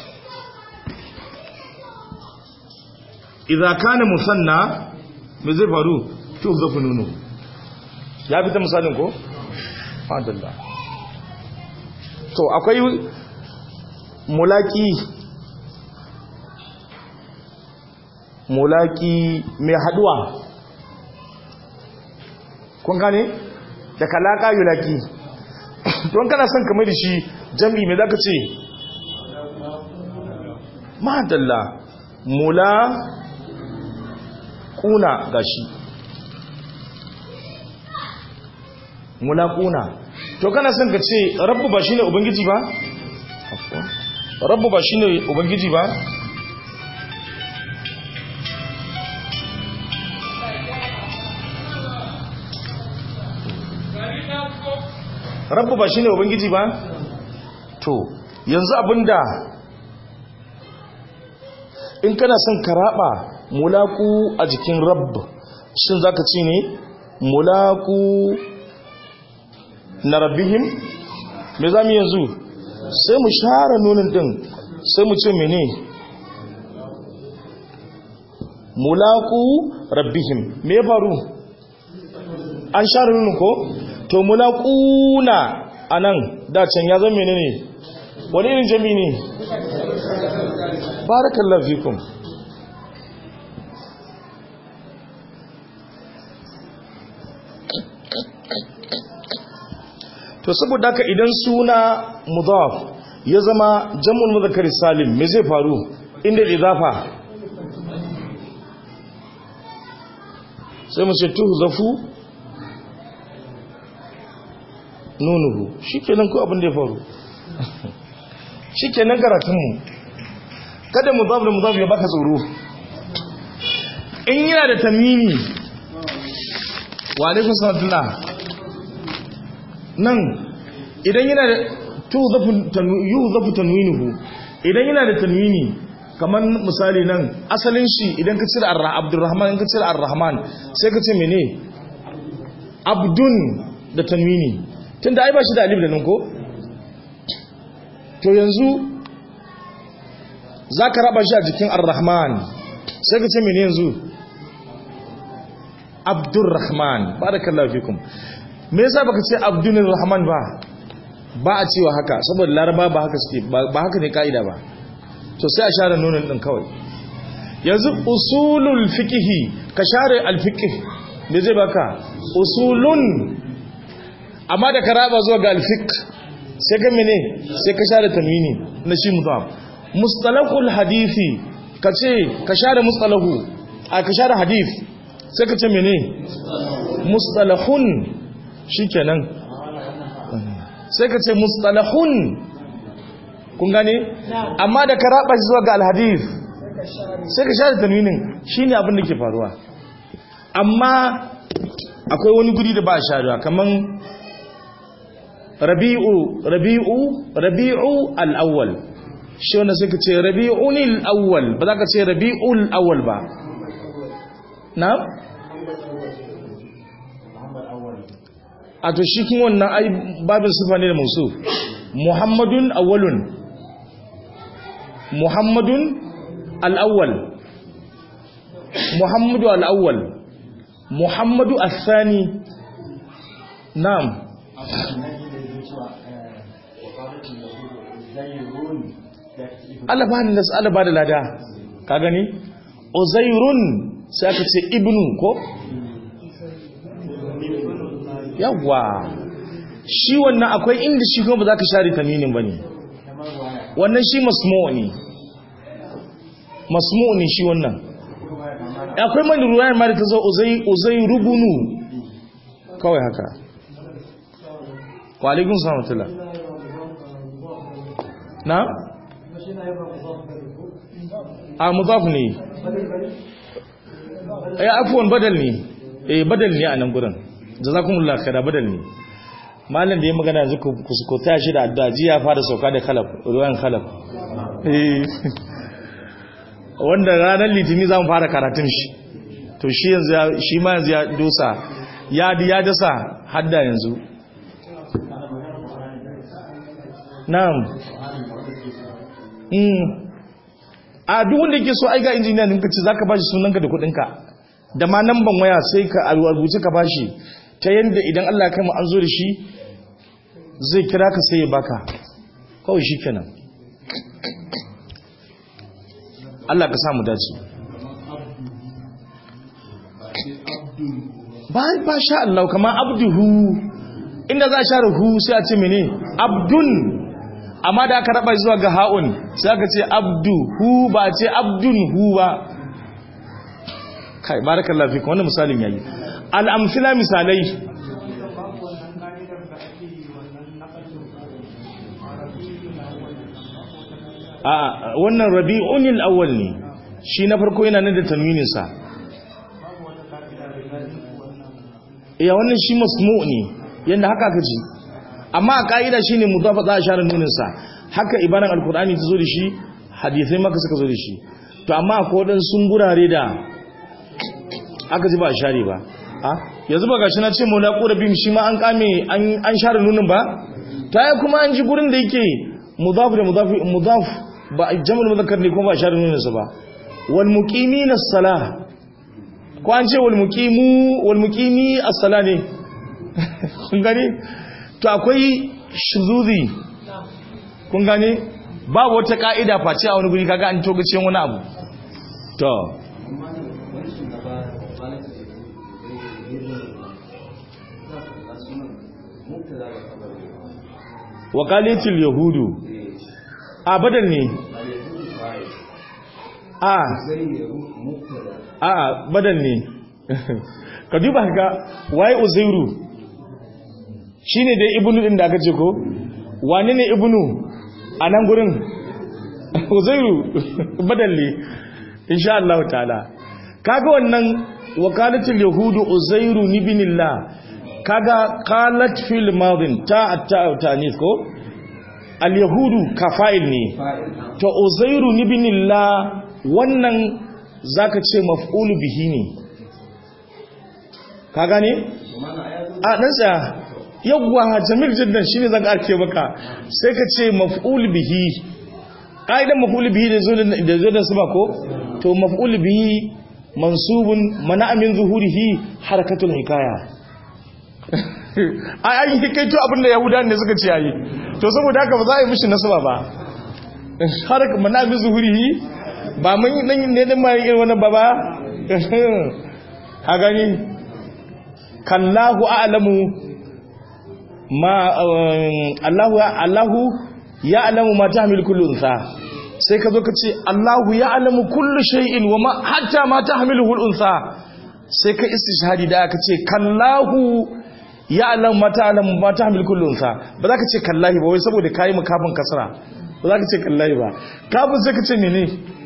Speaker 1: idza kana musanna me zai faru to zafu nunu ya fita misalin ko fadalla to akwai mulaki mulaki mai haduwa kun gane da kalaka yulaki don kana son kamar da shi jami mai zaka ce madalla mula kuna gashi mula kuna to kana son ka ce rabbu ba shine ubangiji ba rabbu ba shine ubangiji ba rabbu ba shine ubangiji ba to yanzu abinda in kana son ka raba mulaku a jikin rabb shin zaka ce ne mulaku na rabbihim me zamu yanzu sai mu share nunin din sai mu ce mene mulaku rabbihim me ya faru an share nunin ko to mulaquna anan da can ya zama menene wani irin jami ne barakallahu fikum to saboda haka idan suna mudaf ya zama jam'ul mudhakkar salim me zai faru inda idafa sai mu ce tuhzafu nunuhu shikenan ko abin da ya faru shikenan karatun mu kada mudaf da mudaf ya baka tsoro in yana da tamimi wa alaikum salam nan idan yana da yuzafu tanwinuhu idan yana da tanwini kamar misali nan asalin shi idan ka cire abdurrahman in ka cire arrahman sai ka ce mene abdun da tanwini tunda ai ba shi da alif da nan ko to yanzu zaka raba shi a jikin arrahman sai ka ce mene yanzu abdurrahman barakallahu fikum me yasa baka ce abdul rahman ba ba a cewa haka saboda laraba ba haka suke ba haka ne kaida ba to sai a share nunin din kawai yanzu usulul fiqhi ka share al fiqh me zai baka usulun amma da karaba zuwa ga al fiqh sai ka mene sai ka share tanwini na shi mudaf mustalahul hadisi ka ce ka share mustalahu a ka share hadith sai ka ce mene mustalahun shikenan sai ka ce mustalahun kun gane amma da ka raba shi zuwa ga alhadith sai ka share tanwinin shine abin da ke faruwa amma akwai wani guri da ba a sharewa kaman rabi'u rabi'u rabi'u al-awwal shi wannan sai ka ce rabi'unil awwal ba za ka ce rabi'ul awwal ba na a to shi kuma wannan ai babin sifa ne da musu muhammadun awwalun muhammadun al-awwal muhammadu al-awwal muhammadu al-thani na'am Allah ba ni Allah ba da lada ka gani uzairun sai aka ce ibnu ko yawwa shi wannan akwai inda shi kuma ba za ka share taminin ba ne wannan shi masmu'u ne masmu'u ne shi wannan akwai mani ruwayar ma da ta zo uzai rubunu kawai haka kwalikun samatula na? a mudaf ne ya afuwan badal ne eh badal ne a nan gurin jazakumullahu khaira badal ne malam da ya magana yanzu ku ku taya shi da addu'a ji ya fara sauka da khalaf ruwan khalaf eh wanda ranar litini zamu fara karatun shi to shi yanzu shi ma yanzu ya dosa ya ya dasa hadda yanzu na'am mm a duk wanda yake so ai ga injiniya din kace zaka bashi sunanka da kudinka da ma namban waya sai ka rubuce ka bashi ta yanda idan Allah ya kai mu an zo da shi zai kira ka sai ya baka kawai shikenan Allah ka samu dace ba ba sha Allah kamar abduhu inda za a share hu sai a ce mene abdun amma da aka raba zuwa ga ha'un sai aka ce abduhu ba a ce abdun hu ba kai barakallahu fiku wannan misalin yayi al-amthila misalai a wannan rabi'unil awwal ne shi na farko yana nan da tanwinin sa eh wannan shi masmu' ne yanda haka kaji amma a kaida shine mudafa za a share nunin sa haka ibaran alqur'ani ta zo da shi hadisai maka suka zo da shi to amma akwai wadan sun gurare da aka ji ba a share ba a yanzu ba gashi na ce mulaqu rabbim shi ma an kame an share nunin ba ta yi kuma an ji gurin da yake mudaf da mudaf mudaf ba jam'ul mudhakkar ne kuma ba share nunin sa ba wal muqimin as-salah ko an ce wal muqimu wal muqimi as-salah ne kun gani to akwai shuzuzi kun gani babu wata ka'ida face a wani guri kaga an togace wani abu to wakalatul yahudu a badal ne a a badal ne ka duba ka waye uzairu shine dai ibnu din da aka ce ko wani ne ibnu a nan gurin uzairu badal ne insha Allah ta'ala kaga wannan wakalatul yahudu uzairu ibnillah kaga qalat fil madin ta at-ta'nis ko al-yahudu kafa'il ne to uzairu ibnillah wannan zaka ce maf'ul bihi ne ka gane a dan sa yawwa jamil jiddan shine zan arke maka sai ka ce maf'ul bihi kaidan maf'ul bihi da zo da zo da sama ko to maf'ul bihi mansubun mana min zuhurihi harakatul hikaya ai ai hikaito abinda yahudan ne suka ce yayi to saboda haka ba za a yi mishi nasaba ba haraka mana min zuhurihi ba mun nan ne din mai irin wannan baba ha gani kallahu a'lamu ma Allahu Allahu ya'lamu ma tahmil kullu unsa sai ka zo ka ce Allahu ya'lamu kullu shay'in wa ma hatta ma tahmiluhu al-unsa sai ka istishhadi da aka ce kallahu ya'lamu ma ta'lamu ma tahmil kullu unsa ba za ka ce kallahi ba wai saboda kai mu kafin kasra ba za ka ce kallahi ba kafin sai ka ce mene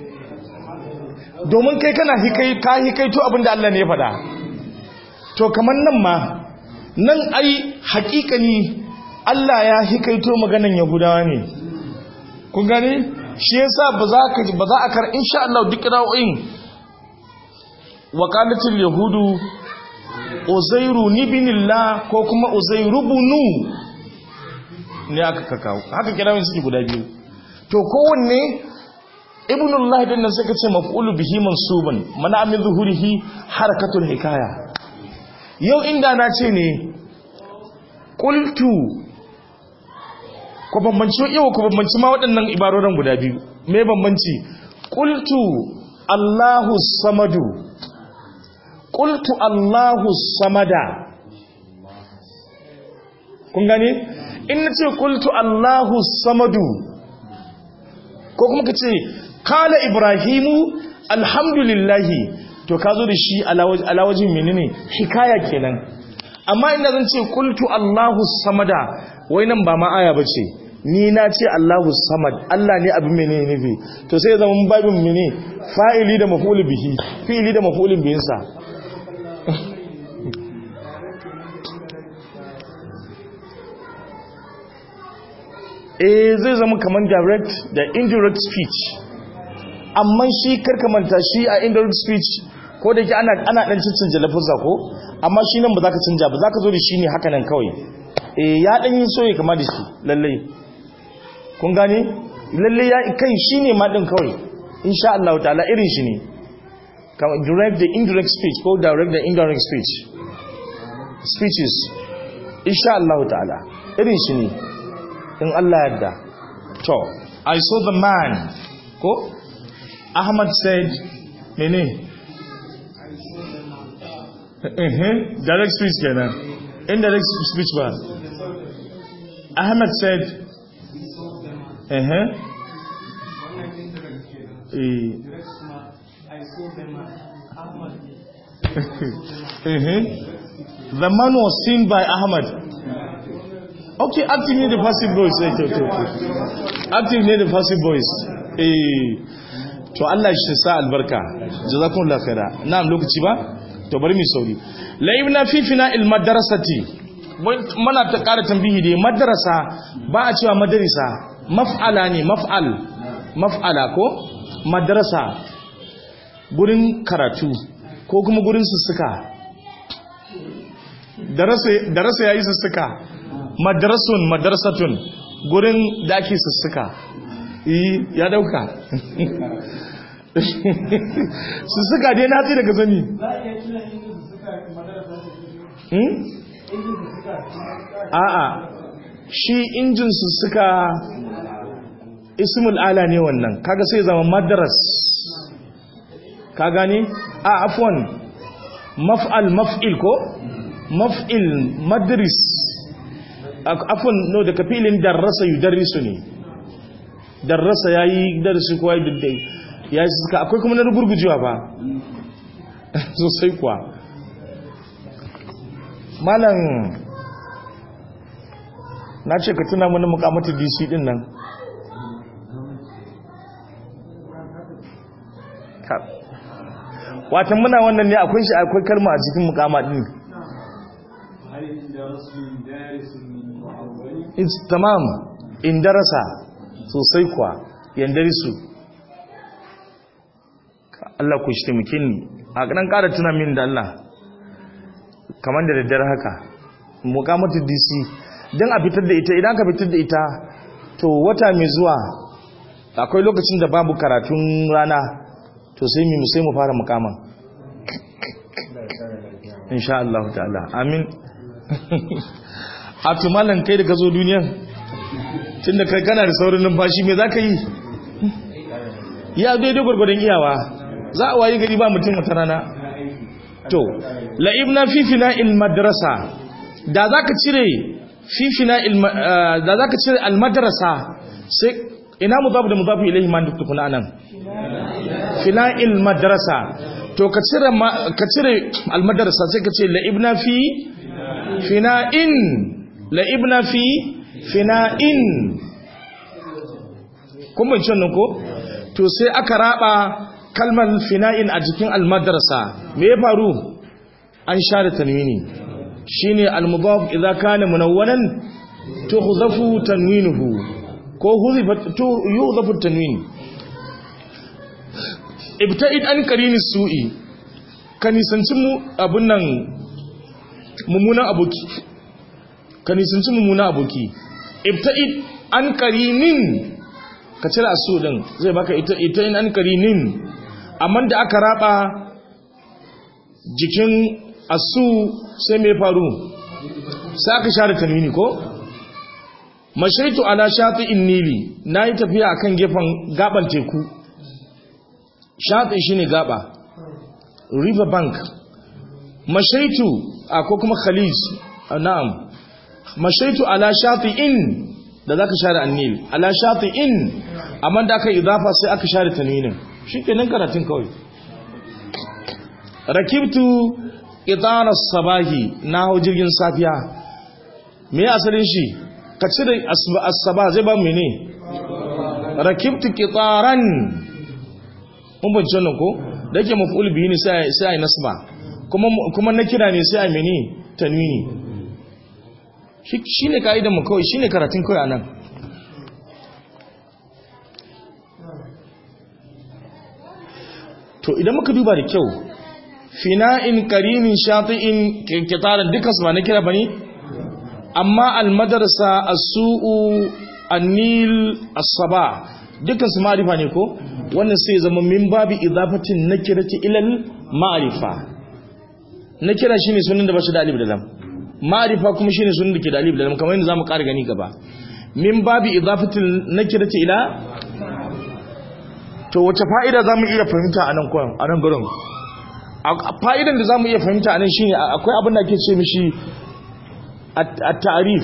Speaker 1: domin kai kana hikai ka hikaito abinda Allah ne ya faɗa to kaman nan ma nan ai haƙiƙani Allah ya hikaito maganan Yahudawa ne kun gane shi yasa ba za ka ba za a kar insha Allah duk ra'ayin waqalatul yahudu uzairu ibnillah ko kuma uzairu bunu ne aka kakawo haka kirawin suke guda biyu to kowanne ibnullah din nan suka ce maf'ulu bihi mansuban mana min zuhurihi harakatul hikaya yau inda na ce ne qultu ko bambanci yau ko bambanci ma waɗannan ibarorin guda biyu me bambanci qultu Allahu samadu qultu Allahu samada kun gane in nace qultu Allahu samadu ko kuma kace qala ibrahimu alhamdulillahi to kazo da shi alawajin menene hikaya kenan amma ina zan ce qultu Allahu samada wai nan ba ma aya bace ni na ce Allahu samad Allah ne abin menene nufi to sai zama mun babin menene fa'ili da maf'ul bihi fi'ili da maf'ulin bihin sa eh zai zama kaman direct da indirect speech amma shi karkamanta shi a indirect speech ko da yake ana ana dan canja lafuzza ko amma shi nan ba za ka canja ba za ka zo da shi ne haka nan kawai eh ya dan yi soye kama da shi lalle kun gane lalle ya kai shi ne ma din kawai insha Allah ta'ala irin shi ne direct da indirect speech ko direct da indirect speech speeches insha Allah ta'ala irin shi ne in Allah yadda to I saw the man ko Ahmad said mene uh-huh. direct speech kenan indirect speech ba Ahmad said uh-huh.
Speaker 2: I saw the man Ahmad
Speaker 1: uh-huh. The man was seen by Ahmad. Okay, active near the passive voice. Okay, okay, okay. Active near the passive voice. Eh, to Allah shi sa albarka. Jazakumullahu khaira. Na'am lokaci ba? To bari mu sauri. Laibna fi fina'il madrasati. Muna ta ƙara tambihi dai madrasa ba a cewa madarisa. Maf'ala ne, maf'al. Maf'ala ko madrasa. Gurin karatu ko kuma gurin sussuka. Darasa ya yi sussuka madrasun madrasatun gurin da ake sussuka ya dauka sussuka dai na ce daga zani a'a shi injin su suka ismul ala ne wannan kaga sai zama madras ka gane a afwan maf'al maf'il ko maf'il madris afwan no da kafilin darasa yudarrisu ne darasa yayi darasi ko yayi diddai yayi suka akwai kuma na rugurgujewa ba sosai kuwa malam na ce ka tuna mana mukamatu D C din nan watan muna wannan ne akwai shi akwai kalma a cikin mukama din it's tamam in darasa sosai kuwa yandarisu Allah ku shi taimakin ni a ƙanan ƙara tuna min da Allah kamar da daddare haka mukamatu D C don a fitar da ita idan ka fitar da ita to wata mai zuwa akwai lokacin da babu karatun rana to sai mu sai mu fara mukaman insha Allah ta'ala amin a tumalan kai da ka zo duniya tunda kai kana da saurin numfashi me zaka yi ya daidai gurgurdan iyawa za a wayi gari ba mutum wata rana to la'ibna fi fina'il madrasa da zaka cire fi fina'il da zaka cire al madrasa sai ina mudaf da mudaf ilayhi man duk tukuna anan fina'il madrasa to ka cire ka cire al madrasa sai ka ce la'ibna fi fina'in la'ibna fi fina'in kuma cin nan ko to sai aka raba kalmar fina'in a jikin al madrasa me ya faru an share tanwini shine al mudaf idza kana munawwanan tuhzafu tanwinuhu ko huzifat to yuzafu tanwin ibta'id an qarini su'i kanisanci mu abun nan mummunan aboki kanisanci mummunan aboki ibta'id an qarinin ka cire asu din zai baka ita ita in an qarinin amma da aka raba jikin asu sai me faru sai aka share tanwini ko mashaitu ala shati'in nili nayi tafiya akan gefen gaban teku shati shine gaba river bank mashaitu ko kuma khalij na'am mashaitu ala shati'in da zaka share annil ala shati'in amma da aka idafa sai aka share tanwinin shikenan karatun kawai rakibtu idara sabahi na hau jirgin safiya me asalin shi ka cire asaba zai ba mene rakibtu qitaran mun bance nan ko da yake maf'ul bihi ne sai sai ai nasba kuma kuma na kira ne sai ai mene tanwini shi shine kaidan mu kawai shine karatun kawai anan to idan muka duba da kyau fina'in qarinin shati'in qitaran duka su ba na kira bane amma almadarsa as-su'u an-nil as-saba dukkan su ma'rifa ne ko wannan sai zama min babi idafatin nakirati ilal ma'rifa nakira shine sunan da bashi da alif da lam ma'rifa kuma shine sunan da ke da alif da lam kamar yadda zamu ƙara gani gaba min babi idafatin nakirati ila to wace fa'ida zamu iya fahimta anan ko anan gurin fa'idan da zamu iya fahimta anan shine akwai abin da ake ce mishi at-ta'rif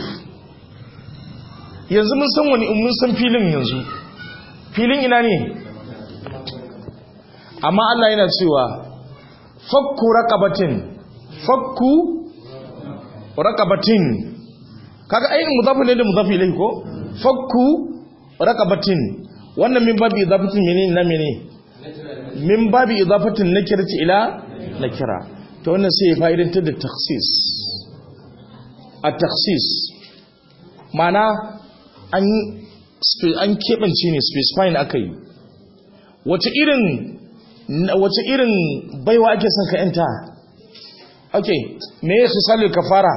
Speaker 1: yanzu mun san wani mun san filin yanzu filin ina ne amma Allah yana cewa fakku raqabatin fakku raqabatin kaga ayin mudaf ne da mudaf ilayhi ko fakku raqabatin wannan min babi idafatin menene na menene min babi idafatin nakirati ila nakira to wannan sai fa'idantar da takhsis a takhsis mana an an keɓance ne specifying aka yi wace irin wace irin baiwa ake son ka yanta ok me ya su salu kafara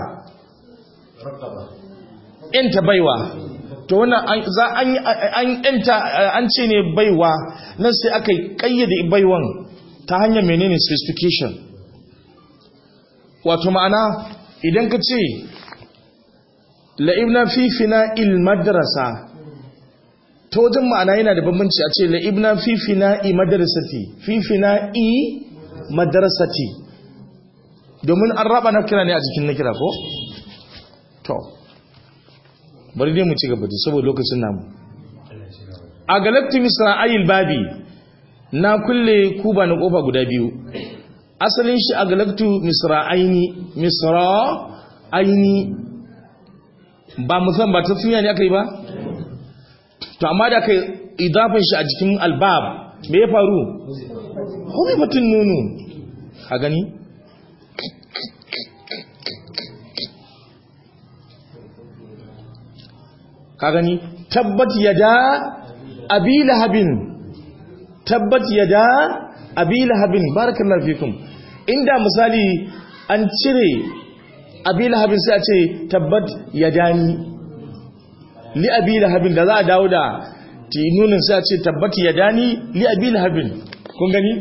Speaker 1: yanta baiwa to wannan za an yanta an ce ne baiwa nan sai aka kayyade baiwan ta hanyar menene specification wato ma'ana idan ka ce la'ibna fi fina'il madrasa ta wajen ma'ana yana da bambanci a ce la'ibna fi fina'i madrasati fi fina'i madrasati domin an raba na kira ne a jikin na kira ko? to bari dai mu ci gaba saboda lokacin namu a galakti misra'ayil babi na kulle kuba na kofa guda biyu asalin shi a galaktu misra'aini misra'aini ba musamman ba tafiya ne aka yi ba to amma da aka idafin shi a jikin albab me ya faru home batun nunu a gani ka gani tabbat yada abi lahabin tabbat yada abi lahabin barakallahu fikum inda misali an cire abi lahabin sai a ce tabbat yadani li abi lahabin da za a dawo da tinunin sai a ce tabbat yadani li abi lahabin kun gani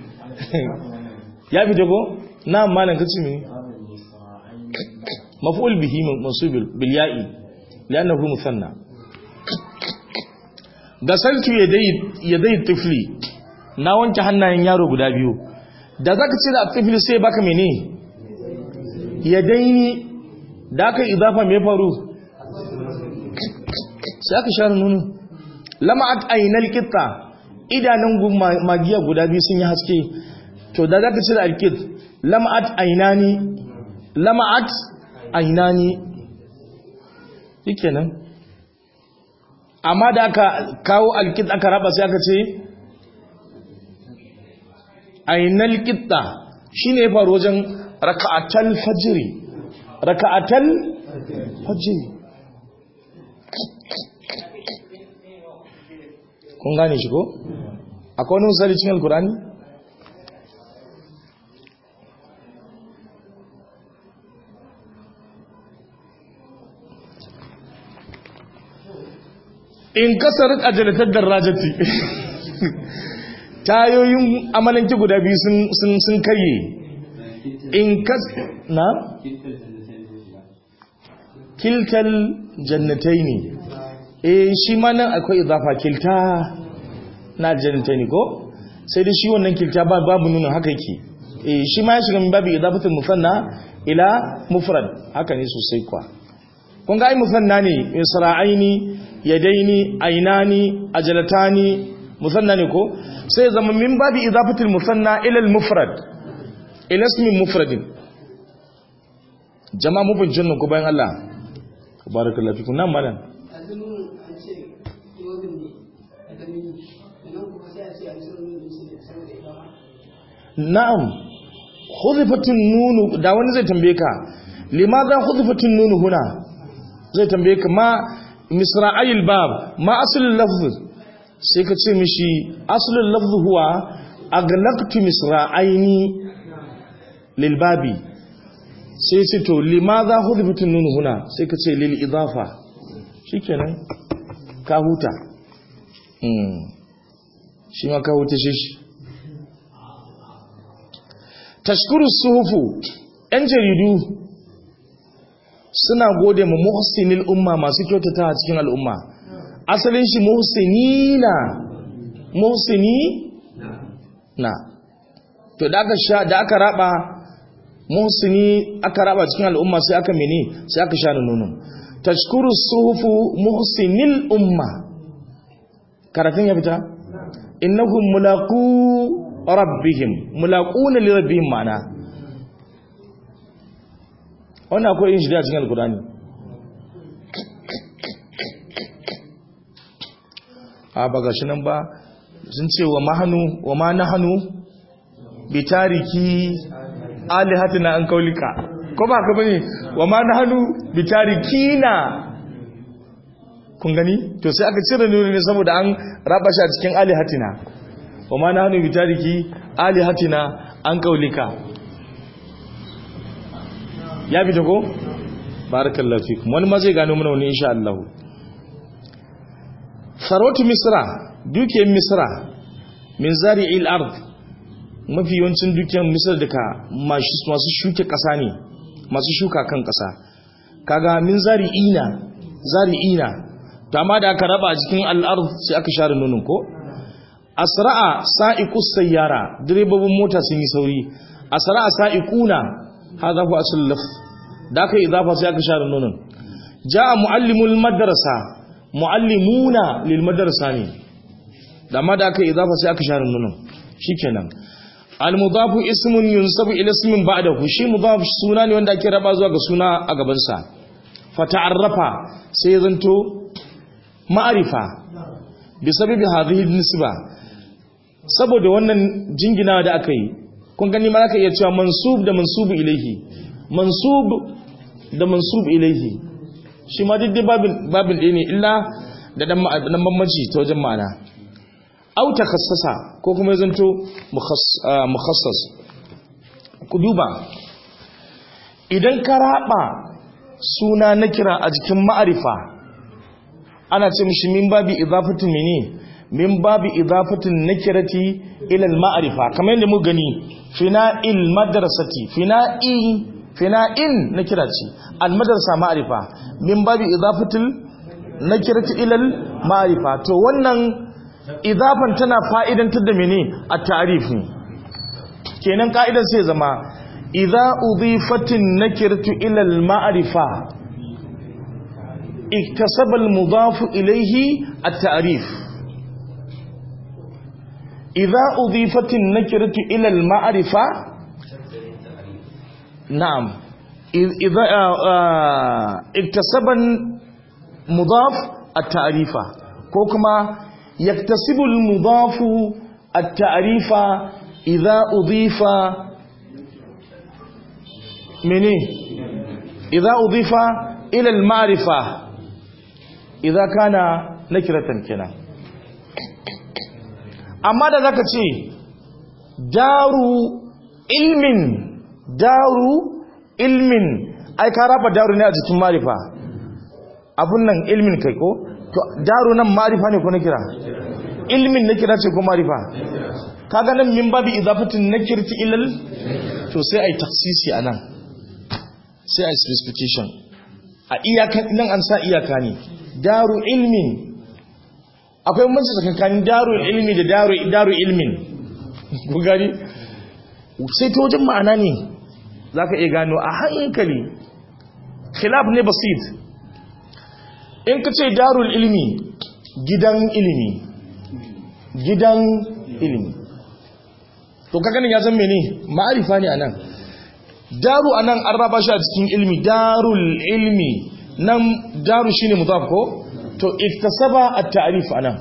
Speaker 1: ya fi dago na malan kace mini maf'ul bihi mansub bil ya'i li'annahu musanna gasaltu yadai yadai tifli na wanke hannayen yaro guda biyu da zaka ce da tifli sai baka mene yadaini da aka idafa me faru sai aka share nunu lama'at aynal qitta idanun magiya guda biyu sun yi haske to da zaka ce da alqit lama'at aynani lama'at aynani shikenan amma da aka kawo alqit aka raba sai aka ce aynal qitta shine ya faru wajen raka'atal fajri raka'atal fajri kun gane shi ko akwai wani misali cikin alkurani in kasarat ajalatar darajati tayoyin amalanki guda biyu sun karye in kas na kiltal jannatai ne eh shi ma nan akwai idafa kilta na jannatai ne ko sai dai shi wannan kilta babu nuna haka yake eh shi ma ya shiga min babu idafatul musanna ila mufrad haka ne sosai kwa kun ga ai musanna ne isra'aini yadaini ainani ajalatani musanna ne ko sai zama min babu idafatul musanna ila al mufrad ila ismin mufradin jama'a mu bin jannan ko bayan Allah barakallahu fikum nan malam na'am khuzifatun nunu da wani zai tambaye ka limadha khuzifatun nunu huna zai tambaye ka ma misra'il bab ma aslul lafz sai ka ce mishi aslul lafz huwa aglaqtu misra'aini lil babi sai ce to limadha khuzifatun nunu huna sai ka ce lil idafa shikenan ka huta mm shi ma ka huta shi tashkuru suhufu yan jaridu suna gode ma muhsinil umma masu kyautata a cikin al'umma asalin shi muhsinina muhsini na to da aka sha da aka raba muhsini aka raba cikin al'umma sai aka mene sai aka sha nunun tashkuru suhufu muhsinil umma karatun ya fita innahum mulaqu rabbihim mulaquna li rabbihim ma'ana wannan akwai yin shi da cikin alkurani a ba gashi nan ba sun ce wa mahanu wa ma nahanu bi tariki alihatina an kaulika ko ba ka bane wa ma nahanu bi tarikina kun gani to sai aka cire nuni ne saboda an raba shi a cikin alihatina wa ma nahnu bi tariki alihatina an kaulika ya bi ko barakallahu fikum wani ma zai gano mana wani insha Allah sarwatu misra dukiyar misra min zari'il ard mafi yawancin dukiyar misra daga masu shuke kasa ne masu shuka kan ƙasa kaga min zari'ina zari'ina to amma da aka raba a cikin al'ard sai aka share nunun ko asra'a sa'iqus sayyara direbobin mota sun yi sauri asra'a sa'iquna hadha huwa asl lafz da aka idafa sai aka share nunun jaa muallimul madrasa muallimuna lil madrasa ne da amma da aka idafa sai aka share nunun shikenan al mudafu ismun yunsabu ila ismin ba'dahu shi mudaf suna ne wanda ake raba zuwa ga suna a gaban sa fa ta'arrafa sai zanto ma'arifa bi sababi hadhihi nisba saboda wannan jinginawa da aka yi kun gani ma aka iya cewa mansub da mansubu ilaihi mansub da mansub ilaihi shi ma duk babin babin ɗaya ne illa da dan bambanci ta wajen ma'ana au takhassasa ko kuma ya zanto mukhassas ku duba idan ka raba suna na kira a jikin ma'arifa ana ce mishi min babi idafatin mene min babi idafatin nakirati ila al-ma'rifa kamar yadda mu gani fina'il madrasati fina'in fina'in nakirati al-madrasa ma'rifa min babi idafatil nakirati ila al-ma'rifa to wannan idafan tana fa'idantar da mene at-ta'rif ne kenan ka'idan sai zama idza udifatin nakiratu ila al-ma'rifa اكتسب المضاف إليه التعريف إذا أضيفت النكرة إلى المعرفة نعم إذا اكتسب المضاف التعريف كوكما يكتسب المضاف التعريف إذا أضيف منه إذا أضيف إلى المعرفة idza kana nakiratan kenan amma da zaka ce daru ilmin daru ilmin ai ka raba daru ne a jikin marifa abun nan ilmin kai ko to daru nan marifa ne ko nakira ilmin nakira ce ko marifa kaga nan min babi idafatin nakirti ilal to sai ai taksisi anan sai ai specification a iyakan nan an sa iyaka ne daru ilmin akwai mace tsakanin daru ilmi da daru daru ilmin ku gani sai ta wajen ma'ana ne zaka iya gano a hankali khilaf ne basit in ka ce darul ilmi gidan ilimi gidan ilimi to ka ganin ya zan mene ma'arifa ne anan daru anan an raba shi a cikin ilmi darul ilmi nan daru shine mudaf ko to iktasaba at-ta'rif anan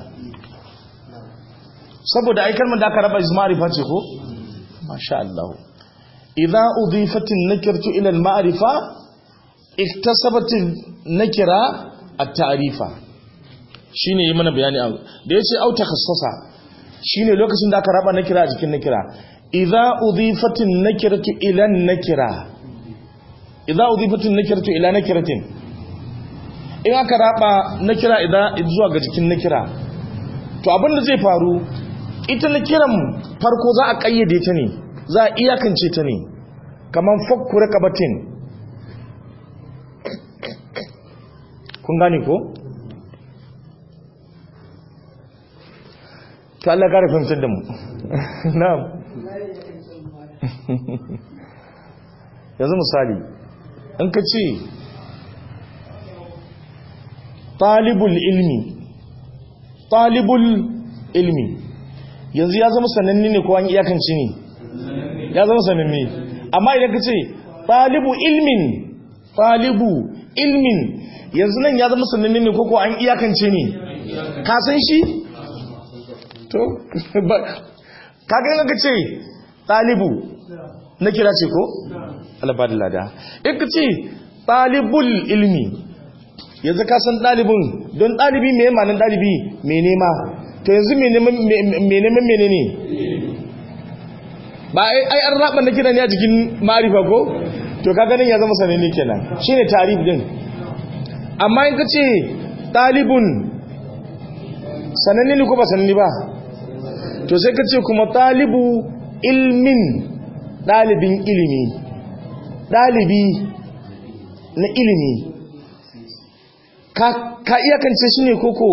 Speaker 1: saboda ai kalmar da aka raba shi ma'rifa ce ko masha Allah idza udifat an-nakiratu ila al-ma'rifa iktasabat an-nakira at-ta'rifa shine yi mana bayani abu da yace au takhassasa shine lokacin da aka raba nakira a cikin nakira idza udifat an-nakiratu ila an-nakira idza udifat an-nakiratu ila nakiratin in aka raba nakira idan zuwa ga jikin nakira to abinda zai faru ita nakiran farko za a kayyade ta ne za a iyakance ta ne kaman fakku rakabatin kun gane ko to Allah ya fahimtar da mu na'am yanzu misali in ka ce talibul ilmi talibul ilmi yanzu ya zama sananne ne ko an iyakance ne ya zama sananne amma idan ka ce talibu ilmin talibu ilmin yanzu nan ya zama sananne ne ko ko an iyakance ne ka san shi to kaga in ka ce talibu na kira ce ko albadalada in ka ce talibul ilmi yanzu ka san ɗalibin don ɗalibi mai manan ɗalibi mai nema to yanzu mai neman mene ne ba ai an raba na kira ne a jikin marifa ko to ka ganin ya zama sananne kenan shine tarif din amma in ka ce ɗalibun sananne ne ko ba sananne ba to sai ka ce kuma ɗalibu ilmin ɗalibin ilimi ɗalibi na ilimi ka, ka iyakance shi ne koko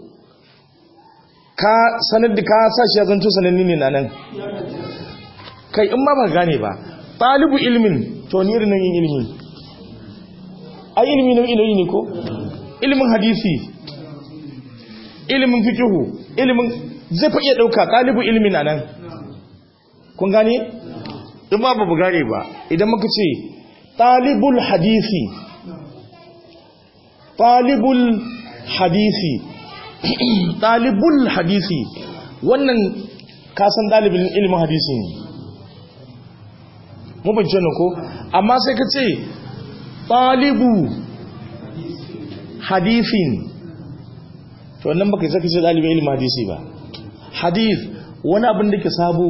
Speaker 1: ka sanar da ka sa shi ya zanto sananni ne na nan kai in ma ba gane ba ɗalibu ilimin to ni irin nau'in ilimi a ilimi nau'in nau'i ne ko ilimin hadisi ilimin fikihu ilimin zai fa iya ɗauka ɗalibu ilimin na nan kun gane in ma ba bu gane ba idan muka ce ɗalibul hadisi ɗalibul hadisi ɗalibul hadisi wannan kasan ɗalibin ilimin hadisi ne mabanci wannan ko amma sai ka ce ɗalibu hadisin to wannan baka sai ka ce ɗalibin ilimin hadisi ba hadis wani abin da ke sabo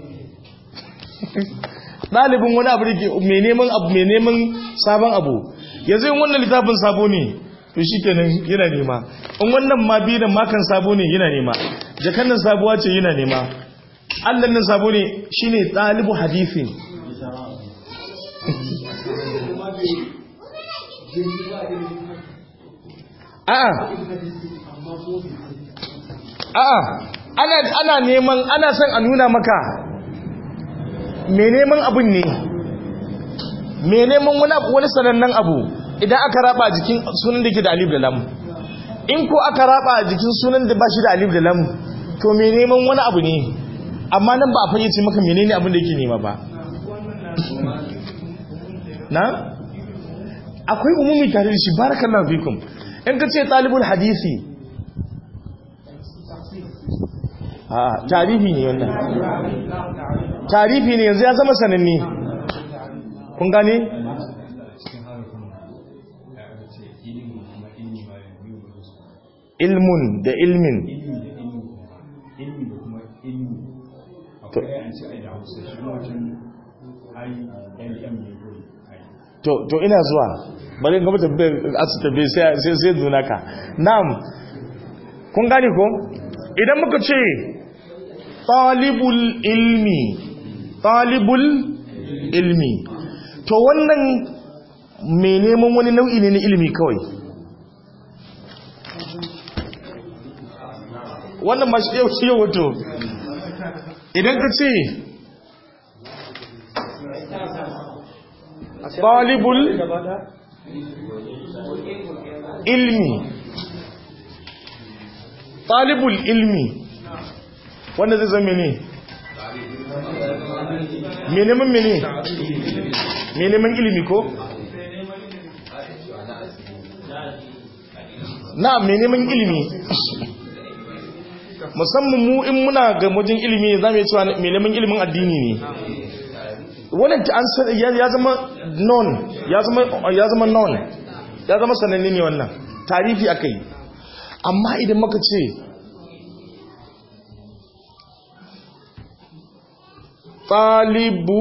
Speaker 1: ɗalibin wani abu da ke mai neman abu mai neman sabon abu yanzu yin wannan littafin sabo ne to shi kenan yana nema in wannan ma biyu da makan sabo ne yana nema jakan nan sabuwa ce yana nema allan nan sabo ne shi ne ɗalibu hadithin a'a a'a ana ana neman ana son a nuna maka me neman abun ne me neman wani wani sanannen abu idan aka raba jikin sunan da ke da alif da lam in ko aka raba jikin sunan da ba shi da alif da lam to me neman wani abu ne amma nan ba a fayyace maka menene abin da yake nema ba na akwai umumi tare da shi barakallahu fikum in ka ce talibul hadisi a tarihi ne wannan tarihi ne yanzu ya zama sananne kun gane ilmun da ilmin to to ina zuwa bari gaba tabbai asu tabbai sai sai sai dunaka na'am kun gane ko idan muka ce talibul ilmi talibul ilmi to wannan me neman wani nau'i ne na ilimi kawai wannan ma shi shi wato idan ka ce talibul ilmi talibul ilmi wanda zai zama ne me neman mene me neman ilimi ko na me neman ilimi musamman mu in muna ga wajen ilimi za mu yi cewa me neman ilimin addini ne wannan ya zama non ya zama ya zama non ya zama sananne ne wannan tarihi akai amma idan muka ce talibu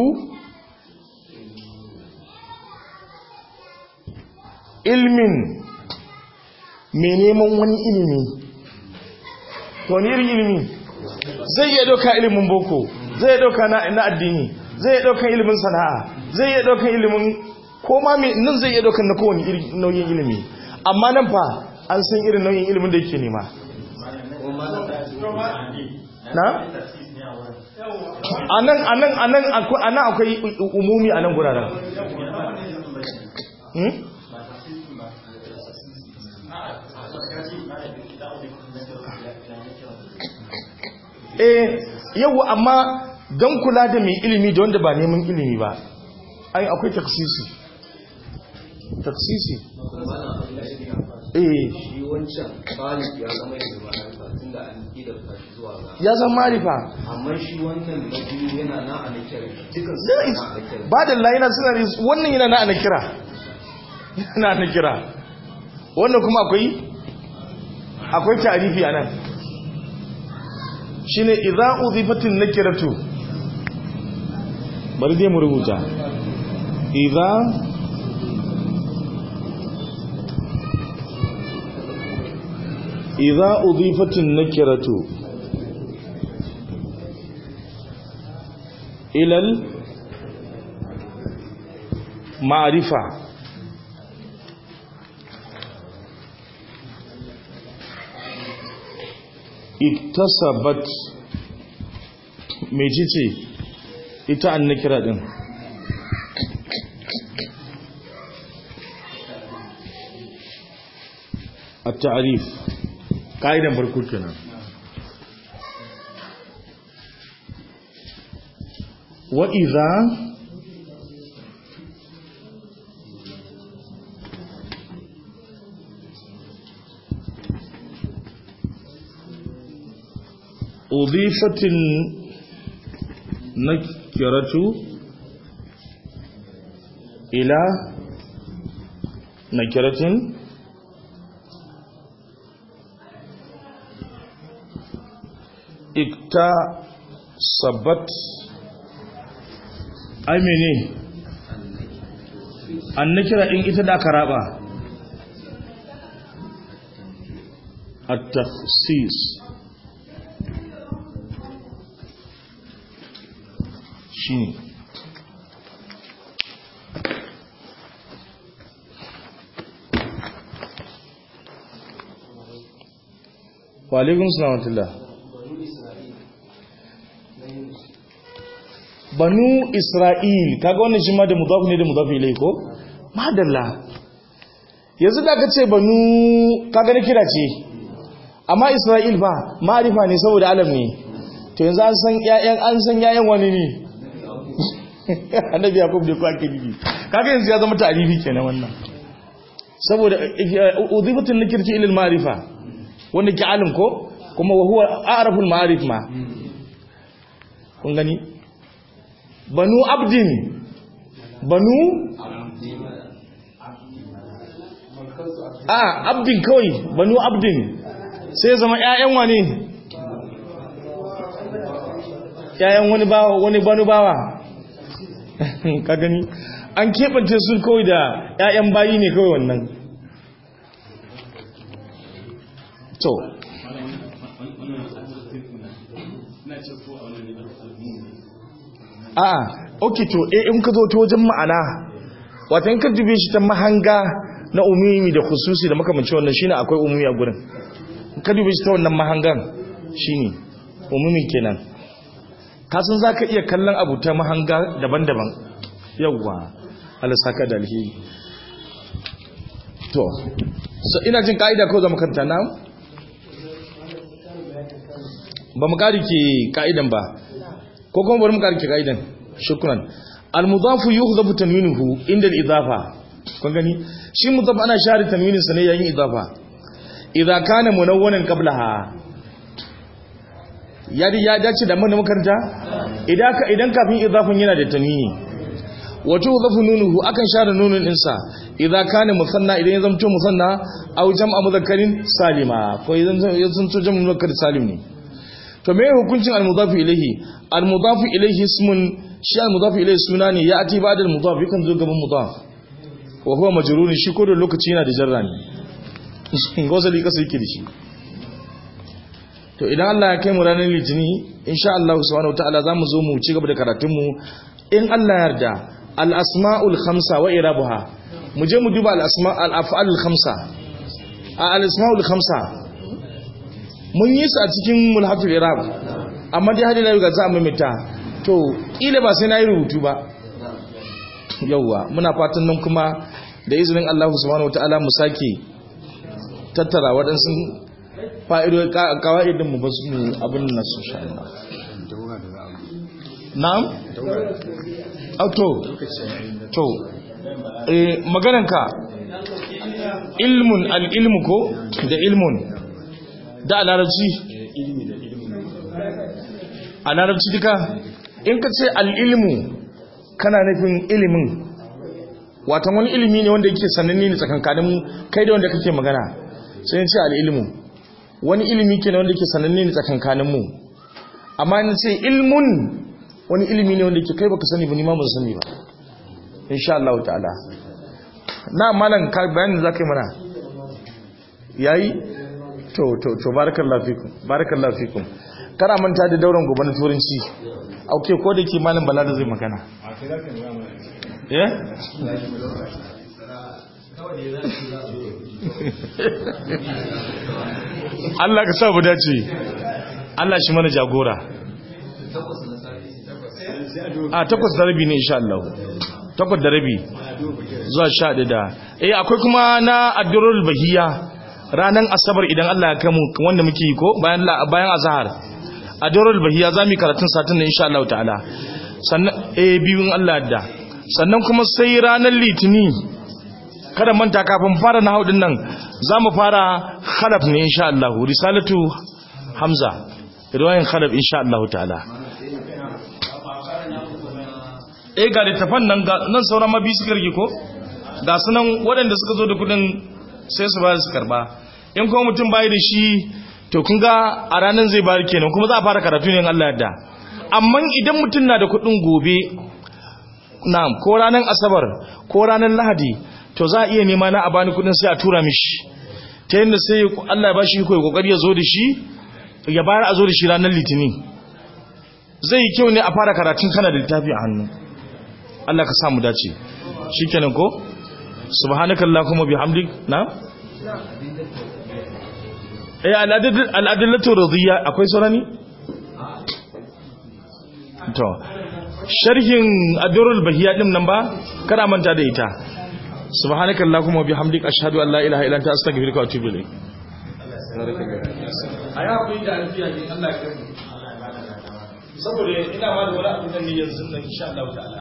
Speaker 1: ilmin me neman wani ilimi to ne irin ilimi zai iya dauka ilimin boko zai iya dauka na, na addini zai iya dauka ilimin sana'a zai iya dauka ilimin koma me nan zai iya dauka na kowane irin nauyin ilimi amma nan fa an san irin nauyin ilimin da yake nema na anan anan anan anan akwai umumi anan guraren hmm eh yau amma don kula da mai ilimi da wanda ba neman ilimi ba ai akwai taksisi taksisi eh
Speaker 3: shi wancan talib ya zama yin ma'arifa tunda an kidar ta shi zuwa ga
Speaker 1: ya zama ma'arifa
Speaker 3: amma shi wannan na biyu yana na anakira dukan su
Speaker 1: Yes.
Speaker 3: na anakira
Speaker 1: ba da layina suna da wannan yana na ana kira yana na kira wannan kuma akwai akwai tarifi anan shine idza udhifatin nakiratu bari dai mu rubuta idza idza udhifatin nakiratu ila al ma'arifa iktasabat mecece ita an nakira din at-ta'rif kaidan farko kenan wa idha أضيفت النكرة إلى نكرة اكتسبت أي مني النكرة إن إتدى كرابة التخصيص shine wa alaikum salam wa banu isra'il kaga wannan shi ma da mudaf ne da mudaf ilai ko madalla yanzu da ka ce banu kaga na kira ce amma isra'il ba ma'arifa ne saboda alam ne to yanzu an san ƴaƴan an san ƴaƴan wani ne annabi yakub da kwake bibi kaga yanzu ya zama ta'rifi kenan wannan saboda udhibatun nakirti ila al-ma'rifa wanda ke alim ko kuma wa huwa a'raful ma'arif ma kun gani banu abdin banu a abdin kawai banu abdin sai zama ƴaƴan wane ƴaƴan wani bawa wani banu bawa ka gani an keɓance su kawai da ƴaƴan bayi ne kawai wannan to a'a okay to eh in ka zo ta wajen ma'ana wato in ka dube shi ta mahanga na umumi da khususi da makamancin wannan shine akwai umumi a gurin in ka dube shi ta wannan mahangan shine umumin kenan ka san zaka iya kallon abu ta mahanga daban-daban yawwa Allah saka da alheri to so ina jin kaida ko zama kanta na ba mu kari ke kaidan ba ko kuma bari mu kari ke kaidan shukran al-mudafu yuhdhafu tanwinuhu inda al-idafa kun gani shi mudaf ana share tanwinin sa ne yayin idafa idza kana munawwanan qablaha yadi ya dace da mun makaranta idan ka idan kafin idafan yana da tanwini wato yuhdhafu nunuhu akan share nunun din sa idza kana musanna idan ya zamto musanna aw jam'a mudhakkarin salima ko idan ya zamto jam'u mudhakkar salim ne to me hukuncin al-mudafu ilayhi al-mudafu ilayhi ismun shi al-mudafu ilayhi suna ne ya ati ba'da al-mudaf yakan zo gaban mudaf wa huwa majrur shi ko da lokaci yana da jarra ne gozali kasa yake da shi to idan Allah ya kai mu ranar litini insha Allah subhanahu wataala zamu zo mu ci gaba da karatun mu in Allah ya yarda al-asma'ul khamsa wa irabuha mu je mu duba al-asma' al-af'al al-khamsa al-asma'ul khamsa mun yi su a cikin mulhatul irab amma dai hadin layu ga za mu mita to kila ba sai na yi rubutu ba yauwa muna fatan nan kuma da izinin Allah subhanahu wataala mu sake tattara waɗansu fa'ido kawaidin mu basu mu abin nan su sha Allah na'am auto to eh maganarka ilmun al-ilmu ko da ilmun da a larabci a larabci duka in ka ce al'ilmu kana nufin ilimin watan wani ilimi ne wanda yake sananne ne tsakankanin kai da wanda kake magana sai yin ce al'ilmu wani ilimi ke wanda yake sananne ne tsakankanin mu amma yin ce ilmun wani ilimi ne wanda yake kai baka sani ba ni ma mun sani ba insha Allah ta'ala na malan ka bayanin za ka yi mana yayi to to to barakallahu fikum barakallahu fikum kana manta da dauran gobe na turanci auke ko da ke malam bala da zai magana eh Allah ka sa mu dace Allah shi mana jagora a takwas da rabi ne insha Allah takwas da rabi zuwa sha ɗaya da eh akwai kuma na addurul bahiya ranan asabar idan Allah ya kamu wanda muke yi ko bayan bayan azhar addurul bahiya zamu karatun satin nan insha Allah ta'ala sannan eh biyun Allah da sannan kuma sai ranar litini kada manta kafin fara na haudin nan zamu fara khalaf ne insha Allah risalatu hamza riwayan khalaf insha Allah ta'ala eh ga littafan nan nan sauran mabi suka rige ko ga sunan waɗanda suka zo da kudin sai su bayar su karba in kuma mutum bai da shi to kun ga a ranar zai bayar kenan kuma za a fara karatu ne in Allah yarda amma idan mutum na da kudin gobe na'am ko ranar asabar ko ranar lahadi to za a iya nema na a bani kudin sai a tura mishi ta yadda sai Allah ya bashi ko kokari ya zo da shi ya bayar a zo da shi ranar litinin zai yi kyau ne a fara karatun kana da littafi a hannu Allah ka samu dace shikenan ko subhanakallahumma bihamdik na eh al-adillatu radiyya akwai saurani to sharhin adrul bahiya din nan ba kada manta da ita subhanakallahumma bihamdik ashhadu an la ilaha illa anta astaghfiruka wa atubu ilayk aya ku da alfiya din Allah ya kai saboda ina ma da wani abu da ne yanzu nan insha Allah ta'ala